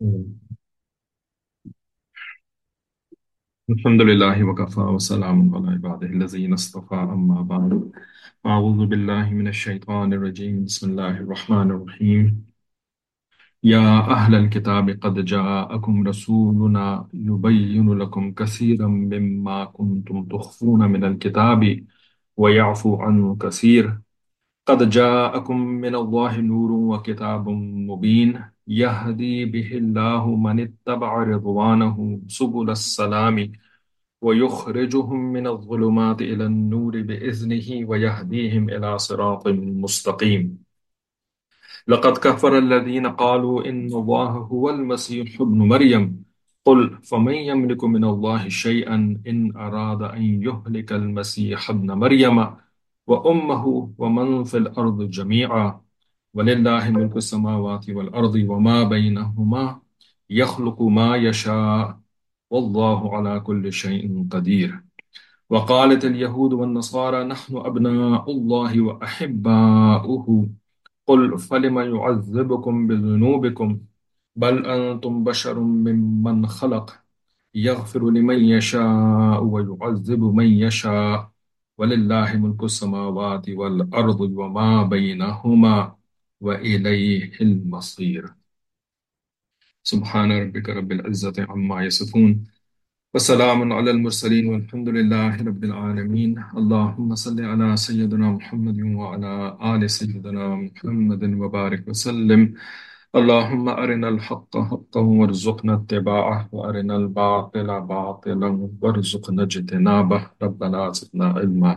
الحمد لله وكفى وسلام على عباده الذين اصطفى أما بعد. أعوذ بالله من الشيطان الرجيم. بسم الله الرحمن الرحيم. يا أهل الكتاب قد جاءكم رسولنا يبين لكم كثيرا مما كنتم تخفون من الكتاب ويعفو عن كثير. قد جاءكم من الله نور وكتاب مبين يهدي به الله من اتبع رضوانه سبل السلام ويخرجهم من الظلمات إلى النور بإذنه ويهديهم إلى صراط مستقيم. لقد كفر الذين قالوا إن الله هو المسيح ابن مريم قل فمن يملك من الله شيئا إن أراد أن يهلك المسيح ابن مريم وأمه ومن في الأرض جميعا ولله ملك السماوات والأرض وما بينهما يخلق ما يشاء والله على كل شيء قدير. وقالت اليهود والنصارى نحن أبناء الله وأحباؤه قل فلم يعذبكم بذنوبكم بل أنتم بشر ممن خلق يغفر لمن يشاء ويعذب من يشاء ولله ملك السماوات والأرض وما بينهما وإليه المصير. سبحان ربك رب العزة عما يصفون وسلام على المرسلين والحمد لله رب العالمين. اللهم صل على سيدنا محمد وعلى آل سيدنا محمد وبارك وسلم. اللهم أرنا الحق حقا وارزقنا اتباعه وأرنا الباطل باطلا وارزقنا اجتنابه ربنا زدنا علما.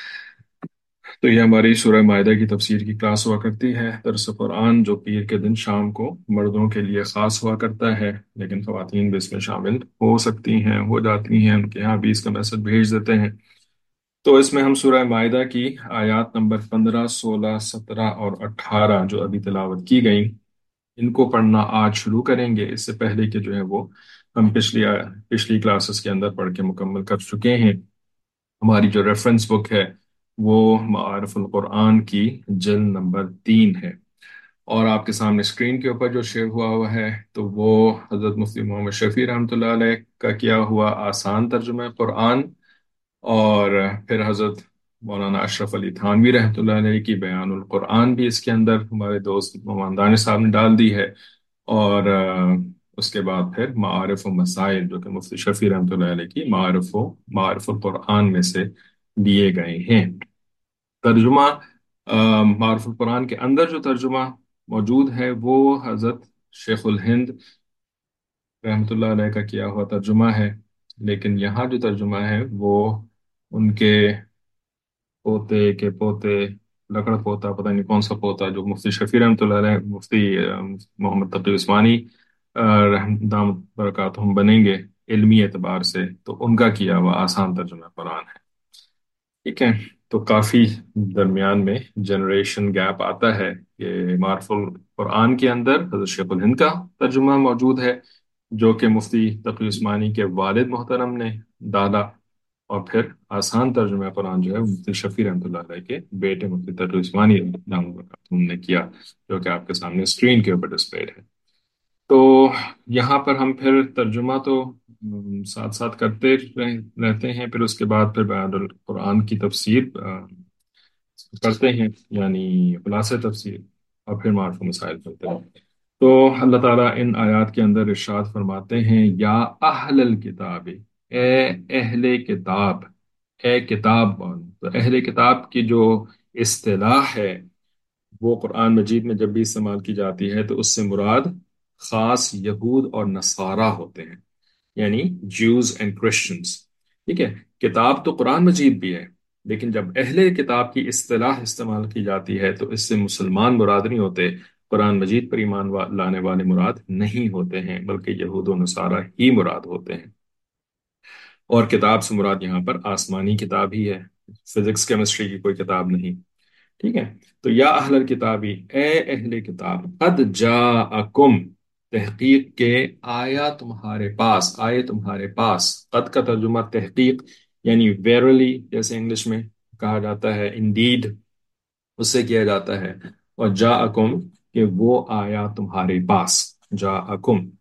تو یہ ہماری سورہ مائدہ کی تفسیر کی کلاس ہوا کرتی ہے، درس قرآن، جو پیر کے دن شام کو مردوں کے لیے خاص ہوا کرتا ہے، لیکن خواتین بھی اس میں شامل ہو سکتی ہیں، ہو جاتی ہیں، ان کے یہاں بھی اس کا میسج بھیج دیتے ہیں۔ تو اس میں ہم سورہ مائدہ کی آیات نمبر 15، 16، 17 اور 18 جو ابھی تلاوت کی گئیں، ان کو پڑھنا آج شروع کریں گے۔ اس سے پہلے کہ جو ہے وہ ہم پچھلی کلاسز کے اندر پڑھ کے مکمل کر چکے ہیں۔ ہماری جو ریفرنس بک ہے وہ معارف القرآن کی جلد نمبر 3 ہے، اور آپ کے سامنے اسکرین کے اوپر جو شیئر ہوا ہے تو وہ حضرت مفتی محمد شفیع رحمۃ اللہ علیہ کا کیا ہوا آسان ترجمہ قرآن، اور پھر حضرت مولانا اشرف علی تھانوی رحمۃ اللہ علیہ کی بیان القرآن بھی اس کے اندر ہمارے دوست محمد دانش صاحب نے ڈال دی ہے، اور اس کے بعد پھر معارف و مسائل جو کہ مفتی شفیع رحمۃ اللہ علیہ کی معارف القرآن میں سے دیے گئے ہیں۔ ترجمہ معارف القرآن کے اندر جو ترجمہ موجود ہے وہ حضرت شیخ الہند رحمۃ اللہ علیہ کا کیا ہوا ترجمہ ہے، لیکن یہاں جو ترجمہ ہے وہ ان کے پوتے کے پوتے، لکڑ پوتا، پتہ نہیں کون سا پوتا، جو مفتی شفیع رحمۃ اللہ علیہ، مفتی محمد تقی عثمانی دامت برکاتہم بنیں گے علمی اعتبار سے، تو ان کا کیا ہوا آسان ترجمہ قرآن ہے۔ ٹھیک ہے، تو کافی درمیان میں جنریشن گیپ آتا ہے کہ معارف القرآن کے اندر حضرت شیخ الہند کا ترجمہ موجود ہے جو کہ مفتی تقی عثمانی کے والد محترم نے ڈالا، اور پھر آسان ترجمہ قرآن جو ہے مفتی شفیع رحمۃ اللہ علیہ کے بیٹے مفتی تقی عثمانی دامت برکاتہم نے کیا، جو کہ آپ کے سامنے اسکرین کے اوپر ڈسپلیڈ ہے۔ تو یہاں پر ہم پھر ترجمہ تو ساتھ ساتھ کرتے رہتے ہیں، پھر اس کے بعد پھر بیان القرآن کی تفسیر کرتے ہیں، یعنی خلاصہ تفسیر، اور پھر معارف و مسائل کرتے ہیں۔ تو اللہ تعالیٰ ان آیات کے اندر ارشاد فرماتے ہیں، یا اہل الکتاب، اے اہل کتاب، اے کتاب والو۔ تو اہل کتاب کی جو اصطلاح ہے وہ قرآن مجید میں جب بھی استعمال کی جاتی ہے تو اس سے مراد خاص یہود اور نصارہ ہوتے ہیں، یعنی جیوز اینڈ کرسچنز۔ ٹھیک ہے، کتاب تو قرآن مجید بھی ہے، لیکن جب اہل کتاب کی اصطلاح استعمال کی جاتی ہے تو اس سے مسلمان مراد نہیں ہوتے، قرآن مجید پر ایمان لانے والے مراد نہیں ہوتے ہیں، بلکہ یہود و نصارہ ہی مراد ہوتے ہیں۔ اور کتاب سے مراد یہاں پر آسمانی کتاب ہی ہے، فزکس کیمسٹری کی کوئی کتاب نہیں۔ ٹھیک ہے، تو یا اہل الکتابی، اے اہل کتاب، قد جاءکم، تحقیق کے آیا تمہارے پاس، آئے تمہارے پاس۔ قد کا ترجمہ تحقیق یعنی ویرلی جیسے انگلش میں کہا جاتا ہے، انڈیڈ، اس سے کیا جاتا ہے، اور جاءکم کہ وہ آیا تمہارے پاس، جاءکم۔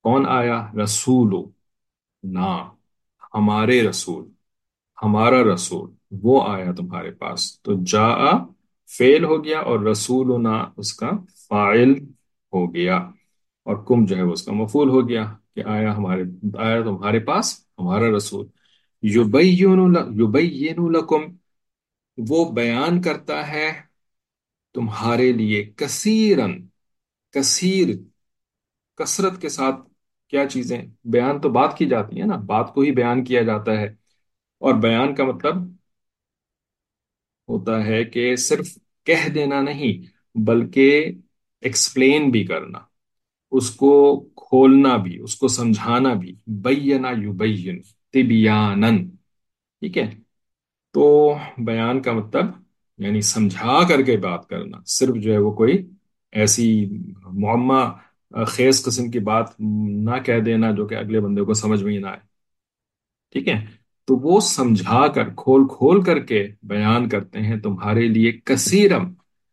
कौन आया? रसूल ना, हमारे रसूल, हमारा रसूल वो आया तुम्हारे पास। तो जा फेल हो गया और रसूलुना उसका फाइल हो गया, और कुम जो है वो उसका मफूल हो गया कि आया हमारे, आया तुम्हारे पास हमारा रसूल। युबय्यिनु लकुम, वो बयान करता है तुम्हारे लिए, कसीरन, कसीर, कसरत के साथ। क्या चीजें बयान? तो बात की जाती है ना, बात को ही बयान किया जाता है। और बयान का मतलब होता है कि सिर्फ कह देना नहीं, बल्कि एक्सप्लेन भी करना, उसको खोलना भी, उसको समझाना भी। बय्यना युबय्यिन तिबयानन। ठीक है। तो बयान का मतलब यानी समझा करके बात करना, सिर्फ जो है वो कोई ऐसी मुअम्मा खेस किस्म की बात ना कह देना जो कि अगले बंदे को समझ में ही ना आए। ठीक है। तो वो समझा कर, खोल खोल करके बयान करते हैं तुम्हारे लिए, कसीरम,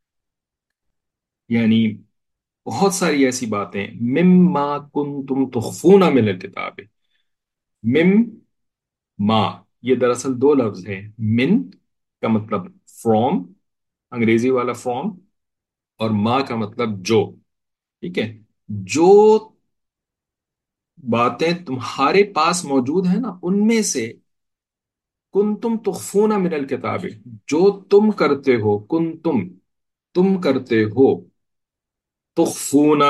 यानी बहुत सारी ऐसी बातें, मिम्मा कुंतुम तुख्फूना मिनल किताब। मिम, मा, ये दरअसल दो लफ्ज हैं। मिन का मतलब फ्रॉम, अंग्रेजी वाला फ्रॉम, और मा का मतलब जो। ठीक है। जो बातें तुम्हारे पास मौजूद है ना, उनमें से, कुंतुम तुख्फूना मिनल किताब, जो तुम करते हो, तुम करते हो, तुख्फूना,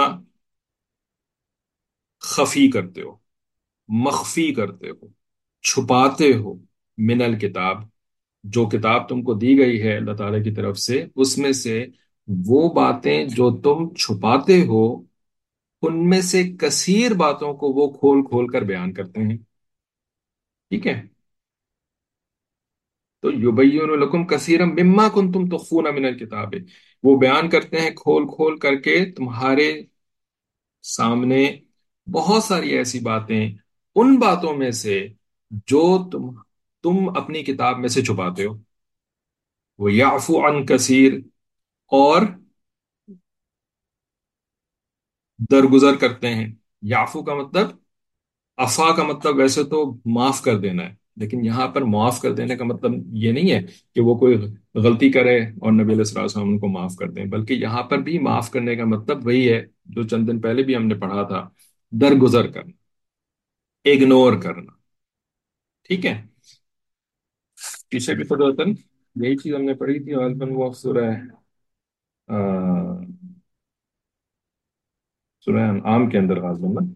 खफी करते हो, मख्फी करते हो, छुपाते हो, मिनल किताब, जो किताब तुमको दी गई है अल्लाह ताला की तरफ से, उसमें से वो बातें जो तुम छुपाते हो, उनमें से कसीर बातों को वो खोल खोल कर बयान करते हैं। ठीक है। तो युबय्यिनु लकुम कसीरम मिम्मा कुंतुम तुख्फूना मिनल किताब, वो बयान करते हैं खोल खोल करके तुम्हारे सामने बहुत सारी ऐसी बातें, उन बातों में से जो तुम अपनी किताब में से छुपाते हो। वो याफू अन कसीर, और दरगुजर करते हैं। याफू का मतलब, अफा का मतलब वैसे तो माफ कर देना है, लेकिन यहां पर माफ कर देने का मतलब ये नहीं है कि वो कोई गलती करे और नबी अलैहि सल्लम उनको माफ कर दें, बल्कि यहां पर भी माफ करने का मतलब वही है जो चंद दिन पहले भी हमने पढ़ा था, दरगुजर करना, इग्नोर करना। ठीक है। पीछे भी तो वतन यही चीज हमने पढ़ी थी, और वो सूरह आम के अंदर गालिबन ना,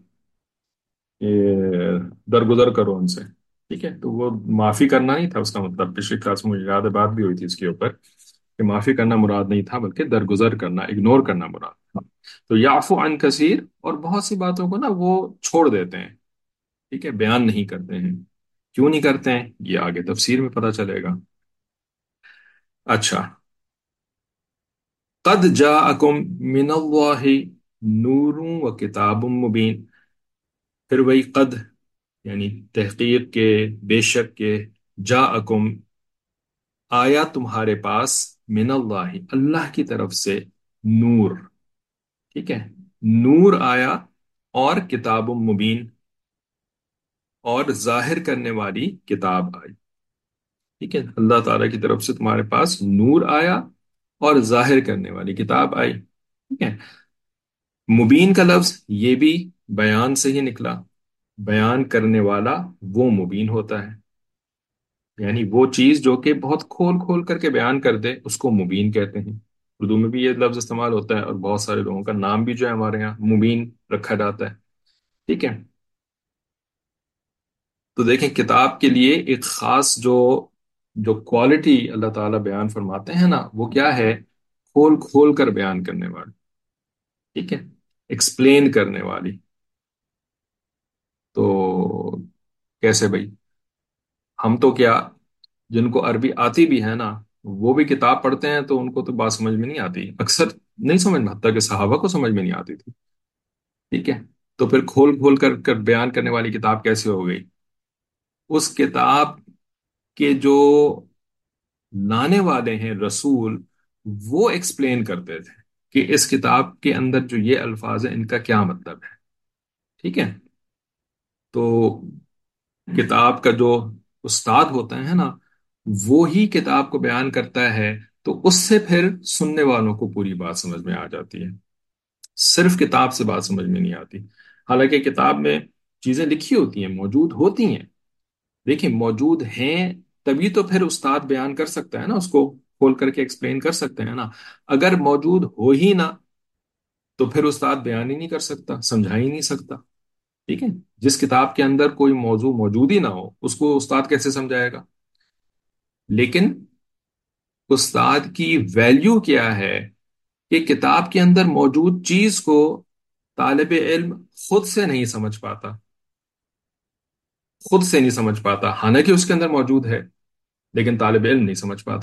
ये दरगुजर करो उनसे। ठीक है। तो वो माफी करना नहीं था उसका मतलब, पिछली क्लास में मुझे याद है बात भी हुई थी इसके ऊपर, कि माफी करना मुराद नहीं था, बल्कि दरगुजर करना, इग्नोर करना मुराद था। तो याफू अन कसीर, और बहुत सी बातों को ना वो छोड़ देते हैं। ठीक है, बयान नहीं करते हैं। क्यों नहीं करते हैं ये आगे तफसीर में पता चलेगा। अच्छा, कद जाअकुम मिनल्लाहि नूरुन व किताबुम मुबीन। फिर वही कद, यानी तहकीक के, बेशक के, जाअकुम, आया तुम्हारे पास, मिनल्लाहि, अल्लाह की तरफ से, नूर। ठीक है, नूर आया, और किताब मुबीन, और जाहिर करने वाली किताब आई। ठीक है, अल्लाह ताला की तरफ से तुम्हारे पास नूर आया और जाहिर करने वाली किताब आई। ठीक है। मुबीन का लफ्ज ये भी बयान से ही निकला, बयान करने वाला वो मुबीन होता है, यानी वो चीज जो कि बहुत खोल खोल करके बयान कर दे उसको मुबीन कहते हैं। उर्दू में भी ये लफ्ज इस्तेमाल होता है, और बहुत सारे लोगों का नाम भी जो है हमारे यहाँ मुबीन रखा जाता है। ठीक है। तो देखें, किताब के लिए एक खास जो जो क्वालिटी अल्लाह ताला बयान फरमाते हैं ना, वो क्या है? खोल खोल कर बयान करने वाली। ठीक है, एक्सप्लेन करने वाली। तो कैसे भाई? हम तो क्या, जिनको अरबी आती भी है ना, वो भी किताब पढ़ते हैं तो उनको तो बात समझ में नहीं आती अक्सर, नहीं समझ में आता, कि सहाबा को समझ में नहीं आती थी। ठीक है। तो फिर खोल खोल कर बयान करने वाली किताब कैसे हो गई? उस किताब के जो लाने वाले हैं रसूल, वो एक्सप्लेन करते थे कि इस किताब के अंदर जो ये अल्फाज है इनका क्या मतलब है। ٹھیک ہے؟ تو کتاب کا جو استاد ہوتا ہے نا، وہی کتاب کو بیان کرتا ہے، تو اس سے پھر سننے والوں کو پوری بات سمجھ میں آ جاتی ہے، صرف کتاب سے بات سمجھ میں نہیں آتی۔ حالانکہ کتاب میں چیزیں لکھی ہوتی ہیں، موجود ہوتی ہیں، دیکھیں موجود ہیں، تبھی تو پھر استاد بیان کر سکتا ہے نا، اس کو کھول کر کے ایکسپلین کر سکتے ہیں نا۔ اگر موجود ہو ہی نہ، تو پھر استاد بیان ہی نہیں کر سکتا، سمجھا ہی نہیں سکتا۔ ٹھیک ہے؟ جس کتاب کے اندر کوئی موضوع موجود ہی نہ ہو، اس کو استاد کیسے سمجھائے گا؟ لیکن استاد کی ویلیو کیا ہے کہ کتاب کے اندر موجود چیز کو طالب علم خود سے نہیں سمجھ پاتا، خود سے نہیں سمجھ پاتا، حالانکہ اس کے اندر موجود ہے، لیکن طالب علم نہیں سمجھ پاتا۔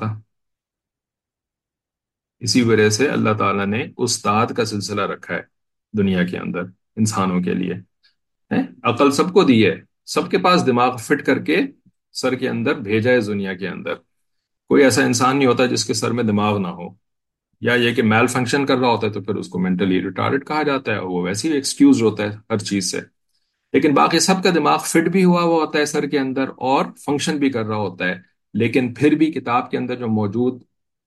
اسی وجہ سے اللہ تعالیٰ نے استاد کا سلسلہ رکھا ہے دنیا کے اندر انسانوں کے لیے۔ عقل سب کو دی ہے، سب کے پاس دماغ فٹ کر کے سر کے اندر بھیجا ہے اس دنیا کے اندر۔ کوئی ایسا انسان نہیں ہوتا جس کے سر میں دماغ نہ ہو، یا یہ کہ میل فنکشن کر رہا ہوتا ہے تو پھر اس کو مینٹلی ریٹارڈ کہا جاتا ہے، وہ ویسے ہی ایکسکیوز ہوتا ہے ہر چیز سے۔ لیکن باقی سب کا دماغ فٹ بھی ہوا ہوتا ہے سر کے اندر، اور فنکشن بھی کر رہا ہوتا ہے، لیکن پھر بھی کتاب کے اندر جو موجود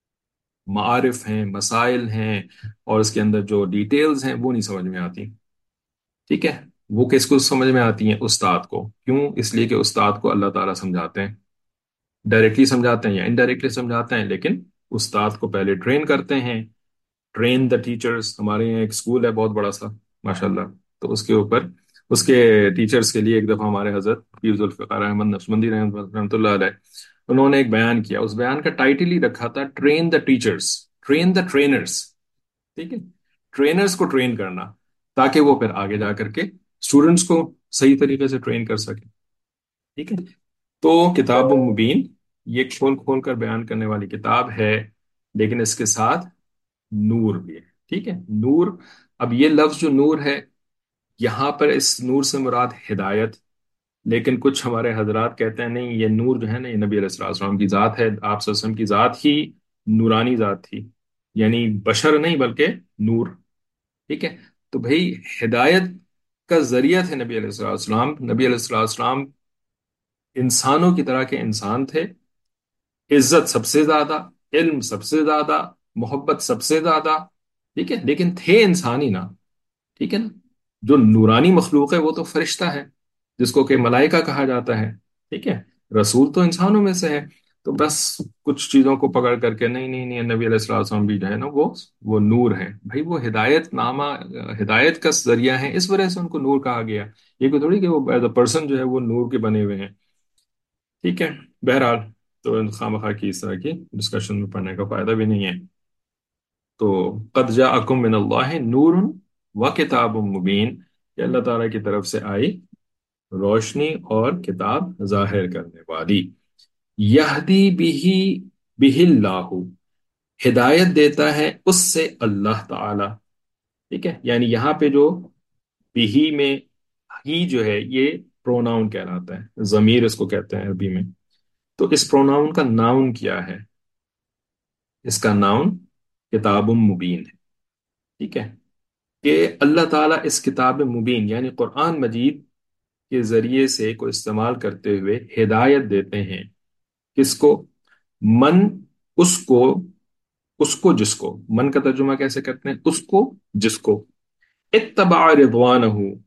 معارف ہیں، مسائل ہیں، اور اس کے اندر جو ڈیٹیلز ہیں، وہ نہیں سمجھ میں آتی۔ ٹھیک ہے؟ وہ کس کو سمجھ میں آتی ہیں؟ استاد کو۔ کیوں؟ اس لیے کہ استاد کو اللہ تعالیٰ سمجھاتے ہیں، ڈائریکٹلی سمجھاتے ہیں یا انڈائریکٹلی سمجھاتے ہیں، لیکن استاد کو پہلے ٹرین کرتے ہیں۔ ٹرین دا ٹیچرز، ہمارے یہاں ایک اسکول ہے بہت بڑا سا، ماشاءاللہ، تو اس کے اوپر اس کے ٹیچرز کے لیے ایک دفعہ ہمارے حضرت پیر ذوالفقار احمد نقشبندی رحمۃ اللہ علیہ، انہوں نے ایک بیان کیا، اس بیان کا ٹائٹل ہی رکھا تھا train the teachers, train the trainers. ٹھیک ہے؟ ٹرینرز کو ٹرین کرنا، تاکہ وہ پھر آگے جا کر کے اسٹوڈنٹس کو صحیح طریقے سے ٹرین کر سکیں۔ ٹھیک ہے؟ تو کتاب مبین یہ کھول کھول کر بیان کرنے والی کتاب ہے، لیکن اس کے ساتھ نور بھی ہے۔ ٹھیک ہے؟ نور، اب یہ لفظ جو نور ہے، یہاں پر اس نور سے مراد ہدایت، لیکن کچھ ہمارے حضرات کہتے ہیں نہیں، یہ نور جو ہے نا، یہ نبی علیہ الصلوۃ والسلام کی ذات ہے، آپ صلی اللہ علیہ وسلم کی ذات ہی نورانی ذات تھی، یعنی بشر نہیں بلکہ نور۔ ٹھیک ہے؟ تو بھئی ہدایت کا ذریعہ تھے نبی علیہ الصلوۃ والسلام، نبی علیہ الصلوۃ والسلام انسانوں کی طرح کے انسان تھے، عزت سب سے زیادہ، علم سب سے زیادہ، محبت سب سے زیادہ، ٹھیک ہے، لیکن تھے انسان ہی نا۔ ٹھیک ہے نا؟ جو نورانی مخلوق ہے وہ تو فرشتہ ہے، جس کو کہ ملائکہ کہا جاتا ہے، ٹھیک ہے؟ رسول تو انسانوں میں سے ہے۔ تو بس کچھ چیزوں کو پکڑ کر کے نہیں نہیں نہیں، نبی علیہ الصلوۃ والسلام بھی جو ہے نا، وہ نور ہے۔ بھائی وہ ہدایت نامہ، ہدایت کا ذریعہ ہے، اس وجہ سے ان کو نور کہا گیا، یہ کوئی تھوڑی کہ وہ ایز اے پرسن جو ہے وہ نور کے بنے ہوئے ہیں۔ ٹھیک ہے؟ بہرحال، تو خواہ مخواہ کی اس طرح کی ڈسکشن میں پڑھنے کا فائدہ بھی نہیں ہے۔ تو قد جاءکم من اللہ نور و کتاب مبین، کہ اللہ تعالیٰ کی طرف سے آئی روشنی اور کتاب ظاہر کرنے والی۔ یہدی بہ اللہ، ہدایت دیتا ہے اس سے اللہ تعالی۔ ٹھیک ہے؟ یعنی یہاں پہ جو بہی میں ہی جو ہے، یہ پروناؤن کہلاتا ہے، ضمیر اس کو کہتے ہیں عربی میں۔ تو اس پروناؤن کا ناؤن کیا ہے؟ اس کا ناؤن کتاب مبین ہے۔ ٹھیک ہے؟ کہ اللہ تعالیٰ اس کتاب مبین یعنی قرآن مجید کے ذریعے سے کو استعمال کرتے ہوئے ہدایت دیتے ہیں، کس کو؟ من، اس کو، اس کو جس کو، من کا ترجمہ کیسے کرتے ہیں؟ اس کو جس کو اتبع رضوانہ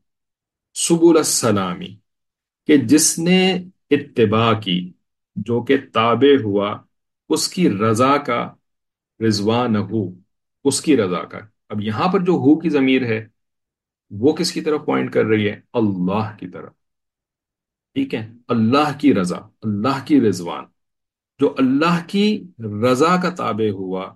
سبل السلامی، کہ جس نے اتباع کی، جو کہ تابع ہوا اس کی رضا کا، رضوانہ، اس کی رضا کا۔ اب یہاں پر جو ہو کی ضمیر ہے، وہ کس کی طرف پوائنٹ کر رہی ہے؟ اللہ کی طرف۔ ٹھیک ہے؟ اللہ کی رضا، اللہ کی رضوان، جو اللہ کی رضا کا تابع ہوا،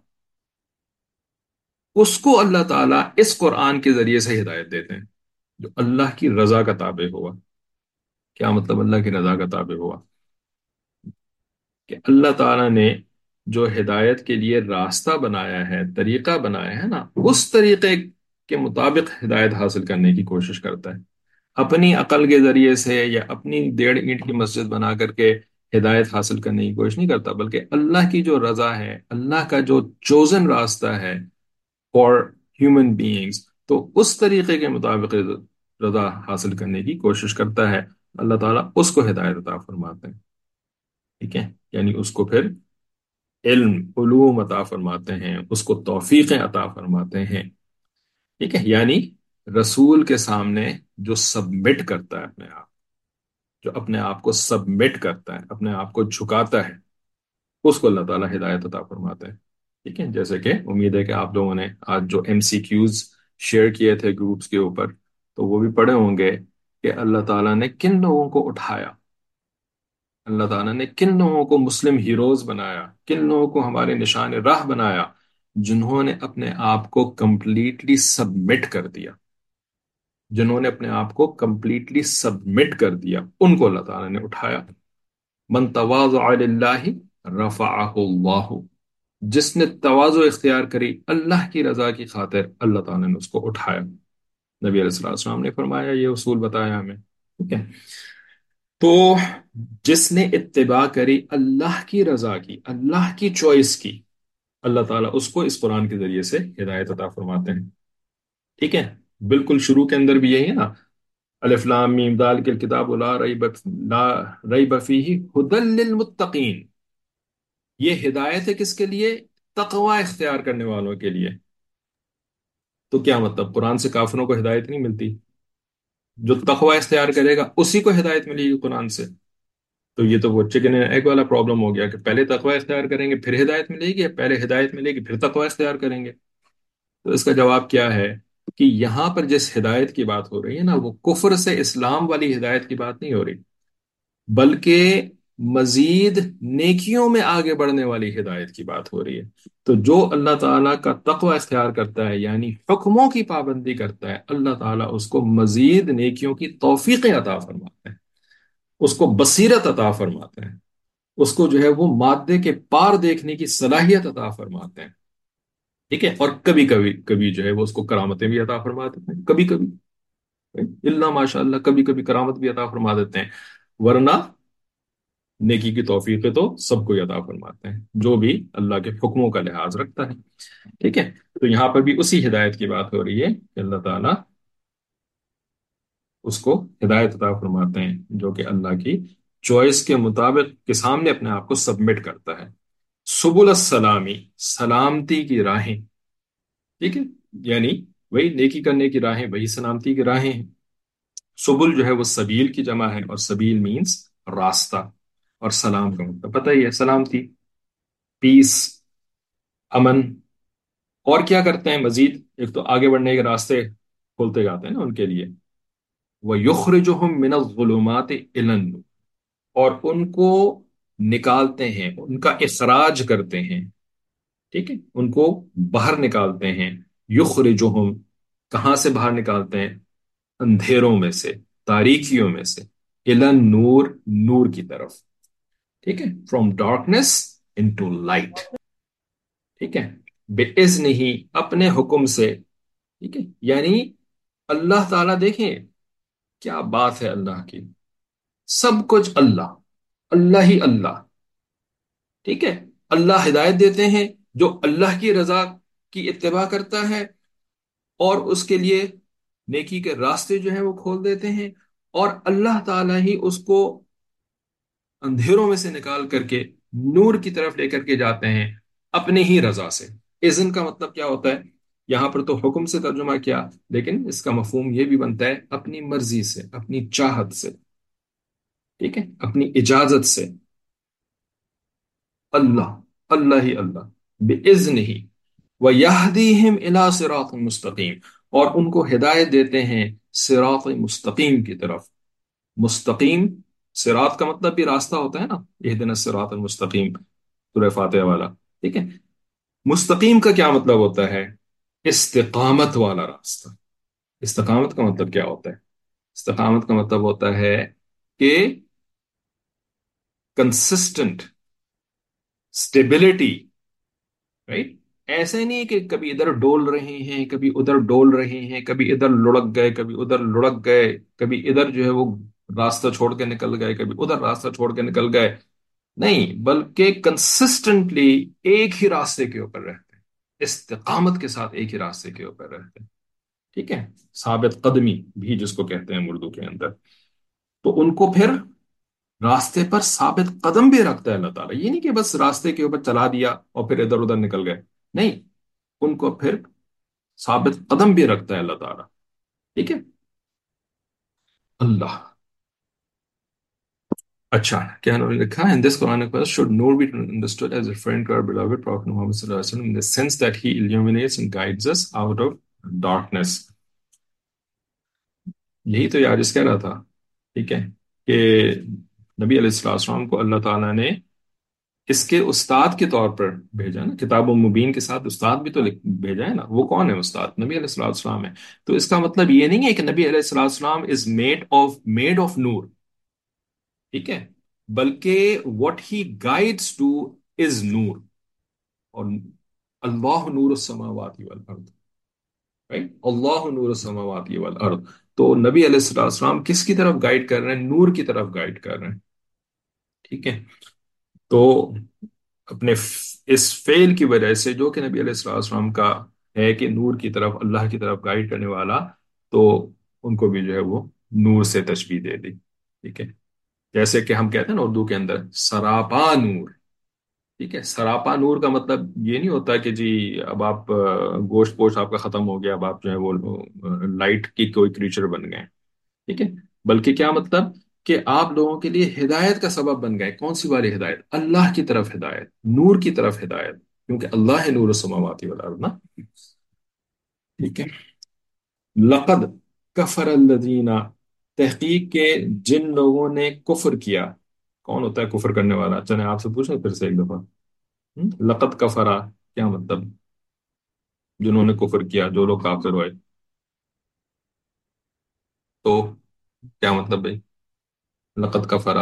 اس کو اللہ تعالیٰ اس قرآن کے ذریعے سے ہدایت دیتے ہیں، جو اللہ کی رضا کا تابع ہوا۔ کیا مطلب اللہ کی رضا کا تابع ہوا؟ کہ اللہ تعالیٰ نے جو ہدایت کے لیے راستہ بنایا ہے، طریقہ بنایا ہے نا، اس طریقے کے مطابق ہدایت حاصل کرنے کی کوشش کرتا ہے۔ اپنی عقل کے ذریعے سے یا اپنی 1.5 اینٹ کی مسجد بنا کر کے ہدایت حاصل کرنے کی کوشش نہیں کرتا، بلکہ اللہ کی جو رضا ہے، اللہ کا جو چوزن راستہ ہے فار ہیومن بینگز، تو اس طریقے کے مطابق رضا حاصل کرنے کی کوشش کرتا ہے، اللہ تعالیٰ اس کو ہدایت عطا فرماتے ہیں. ٹھیک ہے، یعنی اس کو پھر علم علوم عطا فرماتے ہیں، اس کو توفیقیں عطا فرماتے ہیں. ٹھیک ہے، یعنی رسول کے سامنے جو سبمٹ کرتا ہے اپنے آپ، جو اپنے آپ کو سبمٹ کرتا ہے، اپنے آپ کو جھکاتا ہے، اس کو اللہ تعالیٰ ہدایت عطا فرماتے ہیں. ٹھیک ہے، جیسے کہ امید ہے کہ آپ لوگوں نے آج جو MCQs شیئر کیے تھے گروپس کے اوپر، تو وہ بھی پڑھے ہوں گے کہ اللہ تعالیٰ نے کن لوگوں کو اٹھایا، اللہ تعالیٰ نے کن لوگوں کو مسلم ہیروز بنایا، کن لوگوں کو ہمارے نشان راہ بنایا، جنہوں نے اپنے آپ کو کمپلیٹلی سبمٹ کر دیا. جنہوں نے اپنے آپ کو کمپلیٹلی سبمٹ کر دیا، ان کو اللہ تعالیٰ نے اٹھایا. من تواضع للہ رفعہ اللہ. جس نے تواضع اختیار کری اللہ کی رضا کی خاطر، اللہ تعالیٰ نے اس کو اٹھایا. نبی علیہ الصلوۃ والسلام نے فرمایا، یہ اصول بتایا ہمیں. ٹھیک ہے، تو جس نے اتباع کری اللہ کی رضا کی، اللہ کی چوائس کی، اللہ تعالیٰ اس کو اس قرآن کے ذریعے سے ہدایت عطا فرماتے ہیں. ٹھیک ہے، بالکل شروع کے اندر بھی یہی ہے نا، الف لام میم ذالک الکتاب لا ریب فیہ ھدی للمتقین. یہ ہدایت ہے کس کے لیے؟ تقوی اختیار کرنے والوں کے لیے. تو کیا مطلب قرآن سے کافروں کو ہدایت نہیں ملتی؟ جو تقوی اختیار کرے گا اسی کو ہدایت ملے گی قرآن سے. تو یہ تو وہ چکن اینڈ ایگ والا پرابلم ہو گیا کہ پہلے تقوی اختیار کریں گے پھر ہدایت ملے گی، یا پہلے ہدایت ملے گی پھر تقوی اختیار کریں گے. تو اس کا جواب کیا ہے کہ یہاں پر جس ہدایت کی بات ہو رہی ہے نا، وہ کفر سے اسلام والی ہدایت کی بات نہیں ہو رہی، بلکہ مزید نیکیوں میں آگے بڑھنے والی ہدایت کی بات ہو رہی ہے. تو جو اللہ تعالیٰ کا تقوی اختیار کرتا ہے، یعنی حکموں کی پابندی کرتا ہے، اللہ تعالیٰ اس کو مزید نیکیوں کی توفیقیں عطا فرماتے ہیں، اس کو بصیرت عطا فرماتے ہیں، اس کو جو ہے وہ مادے کے پار دیکھنے کی صلاحیت عطا فرماتے ہیں. ٹھیک ہے، اور کبھی کبھی کبھی جو ہے وہ اس کو کرامتیں بھی عطا فرما دیتے ہیں، کبھی کبھی اللہ ماشاء اللہ کبھی کبھی کرامت بھی عطا فرما دیتے ہیں. ورنہ نیکی کی توفیق تو سب کو عطا فرماتے ہیں جو بھی اللہ کے حکموں کا لحاظ رکھتا ہے. ٹھیک ہے، تو یہاں پر بھی اسی ہدایت کی بات ہو رہی ہے کہ اللہ تعالیٰ اس کو ہدایت عطا فرماتے ہیں جو کہ اللہ کی چوائس کے مطابق کے سامنے اپنے آپ کو سبمٹ کرتا ہے. سبل السلامی، سلامتی کی راہیں. ٹھیک ہے، یعنی وہی نیکی کرنے کی راہیں، وہی سلامتی کی راہیں ہیں. سبل جو ہے وہ سبیل کی جمع ہے، اور سبیل مینس راستہ، اور سلام کا مطلب پتہ ہی ہے، سلامتی، پیس، امن. اور کیا کرتے ہیں مزید؟ ایک تو آگے بڑھنے کے راستے کھولتے جاتے ہیں نا ان کے لیے. وَيُخْرِجُهُم مِّنَ الظُّلُمَاتِ إِلَى النُّورِ. اور ان کو نکالتے ہیں، ان کا اخراج کرتے ہیں. ٹھیک ہے، ان کو باہر نکالتے ہیں. یخرجہم، کہاں سے باہر نکالتے ہیں؟ اندھیروں میں سے، تاریکیوں میں سے، الی النور، نور کی طرف. ٹھیک ہے، فرام ڈارکنیس انٹو لائٹ. ٹھیک ہے، بِإِذْنِ ہی، اپنے حکم سے. ٹھیک ہے، یعنی اللہ تعالیٰ دیکھیں کیا بات ہے اللہ کی، سب کچھ اللہ، اللہ ہی اللہ. ٹھیک ہے، اللہ ہدایت دیتے ہیں جو اللہ کی رضا کی اتباع کرتا ہے، اور اس کے لیے نیکی کے راستے جو ہیں وہ کھول دیتے ہیں. اور اللہ تعالیٰ ہی اس کو اندھیروں میں سے نکال کر کے نور کی طرف لے کر کے جاتے ہیں اپنے ہی رضا سے. اذن کا مطلب کیا ہوتا ہے؟ یہاں پر تو حکم سے ترجمہ کیا، لیکن اس کا مفہوم یہ بھی بنتا ہے اپنی مرضی سے، اپنی چاہت سے. ٹھیک ہے، اپنی اجازت سے. اللہ، اللہ ہی اللہ، بِإِذْنِ ہی. وَيَهْدِيهِمْ إِلَىٰ صِرَاطٍ مُسْتَقِيمٍ. اور ان کو ہدایت دیتے ہیں صراط مستقیم کی طرف. مستقیم، صراط کا مطلب بھی راستہ ہوتا ہے نا، اہدنا الصراط المستقیم، سورہ فاتحہ والا. ٹھیک ہے، مستقیم کا کیا مطلب ہوتا ہے؟ استقامت والا راستہ. استقامت کا مطلب کیا ہوتا ہے؟ استقامت کا مطلب ہوتا ہے کہ کنسسٹنٹ، اسٹیبلٹی. رائٹ، ایسے نہیں کہ کبھی ادھر ڈول رہے ہیں کبھی ادھر ڈول رہے ہیں، کبھی ادھر لڑک گئے کبھی ادھر لڑک گئے، کبھی ادھر جو ہے وہ راستہ چھوڑ کے نکل گئے کبھی ادھر راستہ چھوڑ کے نکل گئے. نہیں، بلکہ کنسسٹنٹلی ایک ہی راستے کے اوپر رہتے ہیں، استقامت کے ساتھ ایک ہی راستے کے اوپر رہتے ہیں. ٹھیک ہے، ثابت قدمی بھی جس کو کہتے ہیں اردو کے اندر، تو ان کو پھر راستے پر ثابت قدم بھی رکھتا ہے اللہ تعالیٰ، یہ نہیں کہ بس راستے کے اوپر چلا دیا اور پھر ادھر ادھر نکل گئے، نہیں، ان کو پھر ثابت قدم بھی رکھتا ہے اللہ تعالیٰ، ٹھیک ہے۔ اللہ، اچھا کیا انہوں نے لکھا ہے in this Quranic verse should Nur be understood as referring to our beloved Prophet Muhammad sallallahu alaihi wasallam in the sense that he illuminates and guides us out of darkness. یہی تو یار اس کہہ رہا تھا، ٹھیک ہے، کہ نبی علیہ السلام کو اللہ تعالیٰ نے اس کے استاد کے طور پر بھیجا نا، کتاب و مبین کے ساتھ استاد بھی تو بھیجا ہے نا، وہ کون ہے استاد؟ نبی علیہ السلام ہے، تو اس کا مطلب یہ نہیں ہے کہ نبی علیہ السلام از میڈ آف نور، ٹھیک ہے، بلکہ what he guides to is نور، اور اللہ نور السماوات والارض، right؟ اللہ نور السماوات والارض، تو نبی علیہ السلام کس کی طرف گائیڈ کر رہے ہیں؟ نور کی طرف گائیڈ کر رہے ہیں، ٹھیک ہے۔ تو اپنے اس فعل کی وجہ سے جو کہ نبی علیہ السلام کا ہے کہ نور کی طرف، اللہ کی طرف گائیڈ کرنے والا، تو ان کو بھی جو ہے وہ نور سے تشبیہ دے دی، ٹھیک ہے، جیسے کہ ہم کہتے ہیں نا اردو کے اندر سراپا نور، ٹھیک ہے، سراپا نور کا مطلب یہ نہیں ہوتا کہ جی اب آپ گوشت پوشت آپ کا ختم ہو گیا، اب آپ جو ہے وہ لائٹ کی کوئی کریچر بن گئے، ٹھیک ہے، بلکہ کیا مطلب کہ آپ لوگوں کے لیے ہدایت کا سبب بن گئے، کون سی والی ہدایت؟ اللہ کی طرف ہدایت، نور کی طرف ہدایت، کیونکہ اللہ ہے نور السماوات والارض نا، ٹھیک ہے۔ لقد کفر الذین، تحقیق کے جن لوگوں نے کفر کیا، کون ہوتا ہے کفر کرنے والا؟ چلیں آپ سے پوچھیں پھر سے ایک دفعہ، لقد کفرا کیا مطلب؟ جنہوں نے کفر کیا، جو لوگ کافر ہوئے، تو کیا مطلب بھائی؟ لقد کفرا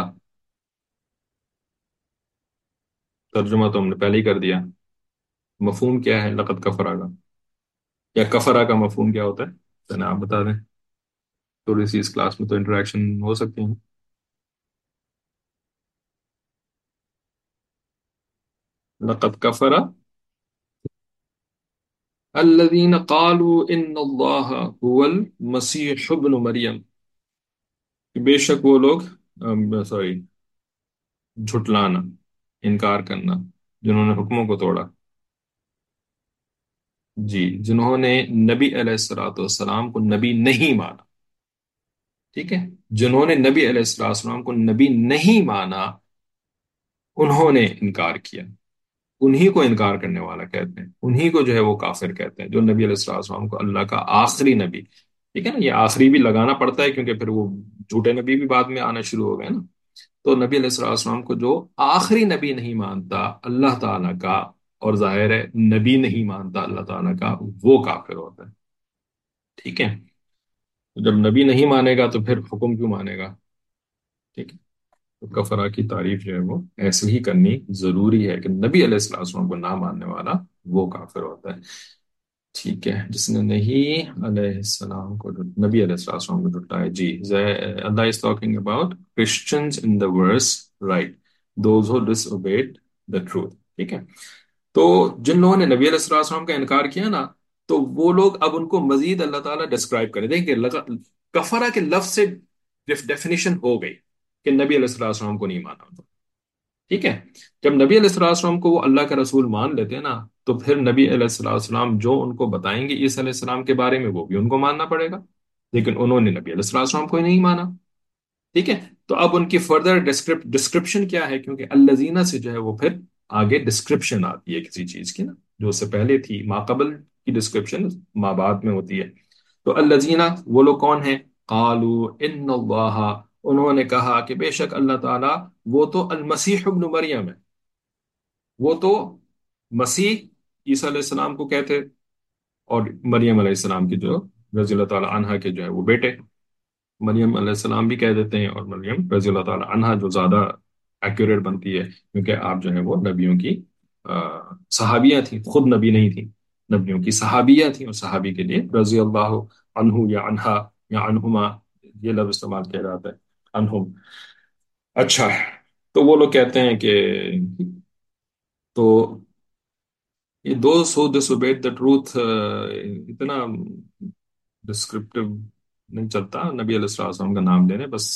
ترجمہ تو ہم نے پہلے ہی کر دیا، مفہوم کیا ہے لقد کفرا کا؟ یا کفرا کا مفہوم کیا ہوتا ہے؟ چلیں آپ بتا دیں، تھوڑی سی اس کلاس میں تو انٹریکشن ہو سکتی ہیں۔ لقد کفرا الذین قالوا ان اللہ هو المسیح ابن مریم، بے شک وہ لوگ، سوری، جھٹلانا، انکار کرنا، جنہوں نے حکموں کو توڑا، جی، جنہوں نے نبی علیہ الصلوۃ والسلام کو نبی نہیں مانا، ٹھیک ہے، جنہوں نے نبی علیہ السلام کو نبی نہیں مانا، انہوں نے انکار کیا، انہی کو انکار کرنے والا کہتے ہیں، انہی کو جو ہے وہ کافر کہتے ہیں، جو نبی علیہ السلام کو اللہ کا آخری نبی، ٹھیک ہے نا، یہ آخری بھی لگانا پڑتا ہے کیونکہ پھر وہ جھوٹے نبی بھی بعد میں آنا شروع ہو گئے نا، تو نبی علیہ السلام کو جو آخری نبی نہیں مانتا اللہ تعالیٰ کا، اور ظاہر ہے نبی نہیں مانتا اللہ تعالیٰ کا، وہ کافر ہوتا ہے، ٹھیک ہے، جب نبی نہیں مانے گا تو پھر حکم کیوں مانے گا؟ ٹھیک ہے، تو کفرا کی تعریف جو ہے وہ ایسے ہی کرنی ضروری ہے کہ نبی علیہ السلام کو نہ ماننے والا وہ کافر ہوتا ہے، ٹھیک ہے، جس نے نہیں علیہ السلام کو نبی علیہ السلام کو ڈٹایا، جی، اللہ is talking about Christians in the verse, right, those who disobeyed the truth, ٹھیک ہے، تو جن لوگوں نے نبی علیہ السلام کا انکار کیا نا، تو وہ لوگ اب ان کو مزید اللہ تعالیٰ ڈسکرائب کریں، دیکھیں کفرا کے لفظ سے ڈیفینیشن ہو گئی کہ نبی علیہ السلام کو نہیں مانا، ٹھیک ہے، جب نبی علیہ السلام کو وہ اللہ کا رسول مان لیتے ہیں نا، تو پھر نبی علیہ السلام جو ان کو بتائیں گے عیسیٰ علیہ السلام کے بارے میں، وہ بھی ان کو ماننا پڑے گا، لیکن انہوں نے نبی علیہ السلام کو ہی نہیں مانا، ٹھیک ہے، تو اب ان کی فردر ڈسکرپشن کیا ہے؟ کیونکہ الذین سے جو ہے وہ پھر آگے ڈسکرپشن آتی ہے کسی چیز کی نا، جو اس سے پہلے تھی ما قبل کی ڈسکرپشن ما بعد میں ہوتی ہے، تو الذین وہ لوگ کون ہیں؟ قالوا ان اللہ، انہوں نے کہا کہ بے شک اللہ تعالیٰ، وہ تو المسیح ابن مریم ہے، وہ تو مسیح عیسیٰ علیہ السلام کو کہتے، اور مریم علیہ السلام کی جو رضی اللہ تعالیٰ عنہا کے جو ہے وہ بیٹے، مریم علیہ السلام بھی کہہ دیتے ہیں، اور مریم رضی اللہ تعالیٰ عنہا جو زیادہ ایکوریٹ بنتی ہے، کیونکہ آپ جو ہے وہ نبیوں کی صحابیاں تھیں، خود نبی نہیں تھیں، نبیوں کی صحابیہ تھیں، اور صحابی کے لیے رضی اللہ عنہ یا عنہا یا عنہما یہ لفظ استعمال کیا جاتا ہے، عنہم، اچھا، تو وہ لوگ کہتے ہیں کہ تو یہ those who disobeyed the truth, اتنا डिस्क्रिप्टिव नहीं चलता, नबी अलैहि वसल्लम का नाम ले रहे हैं बस,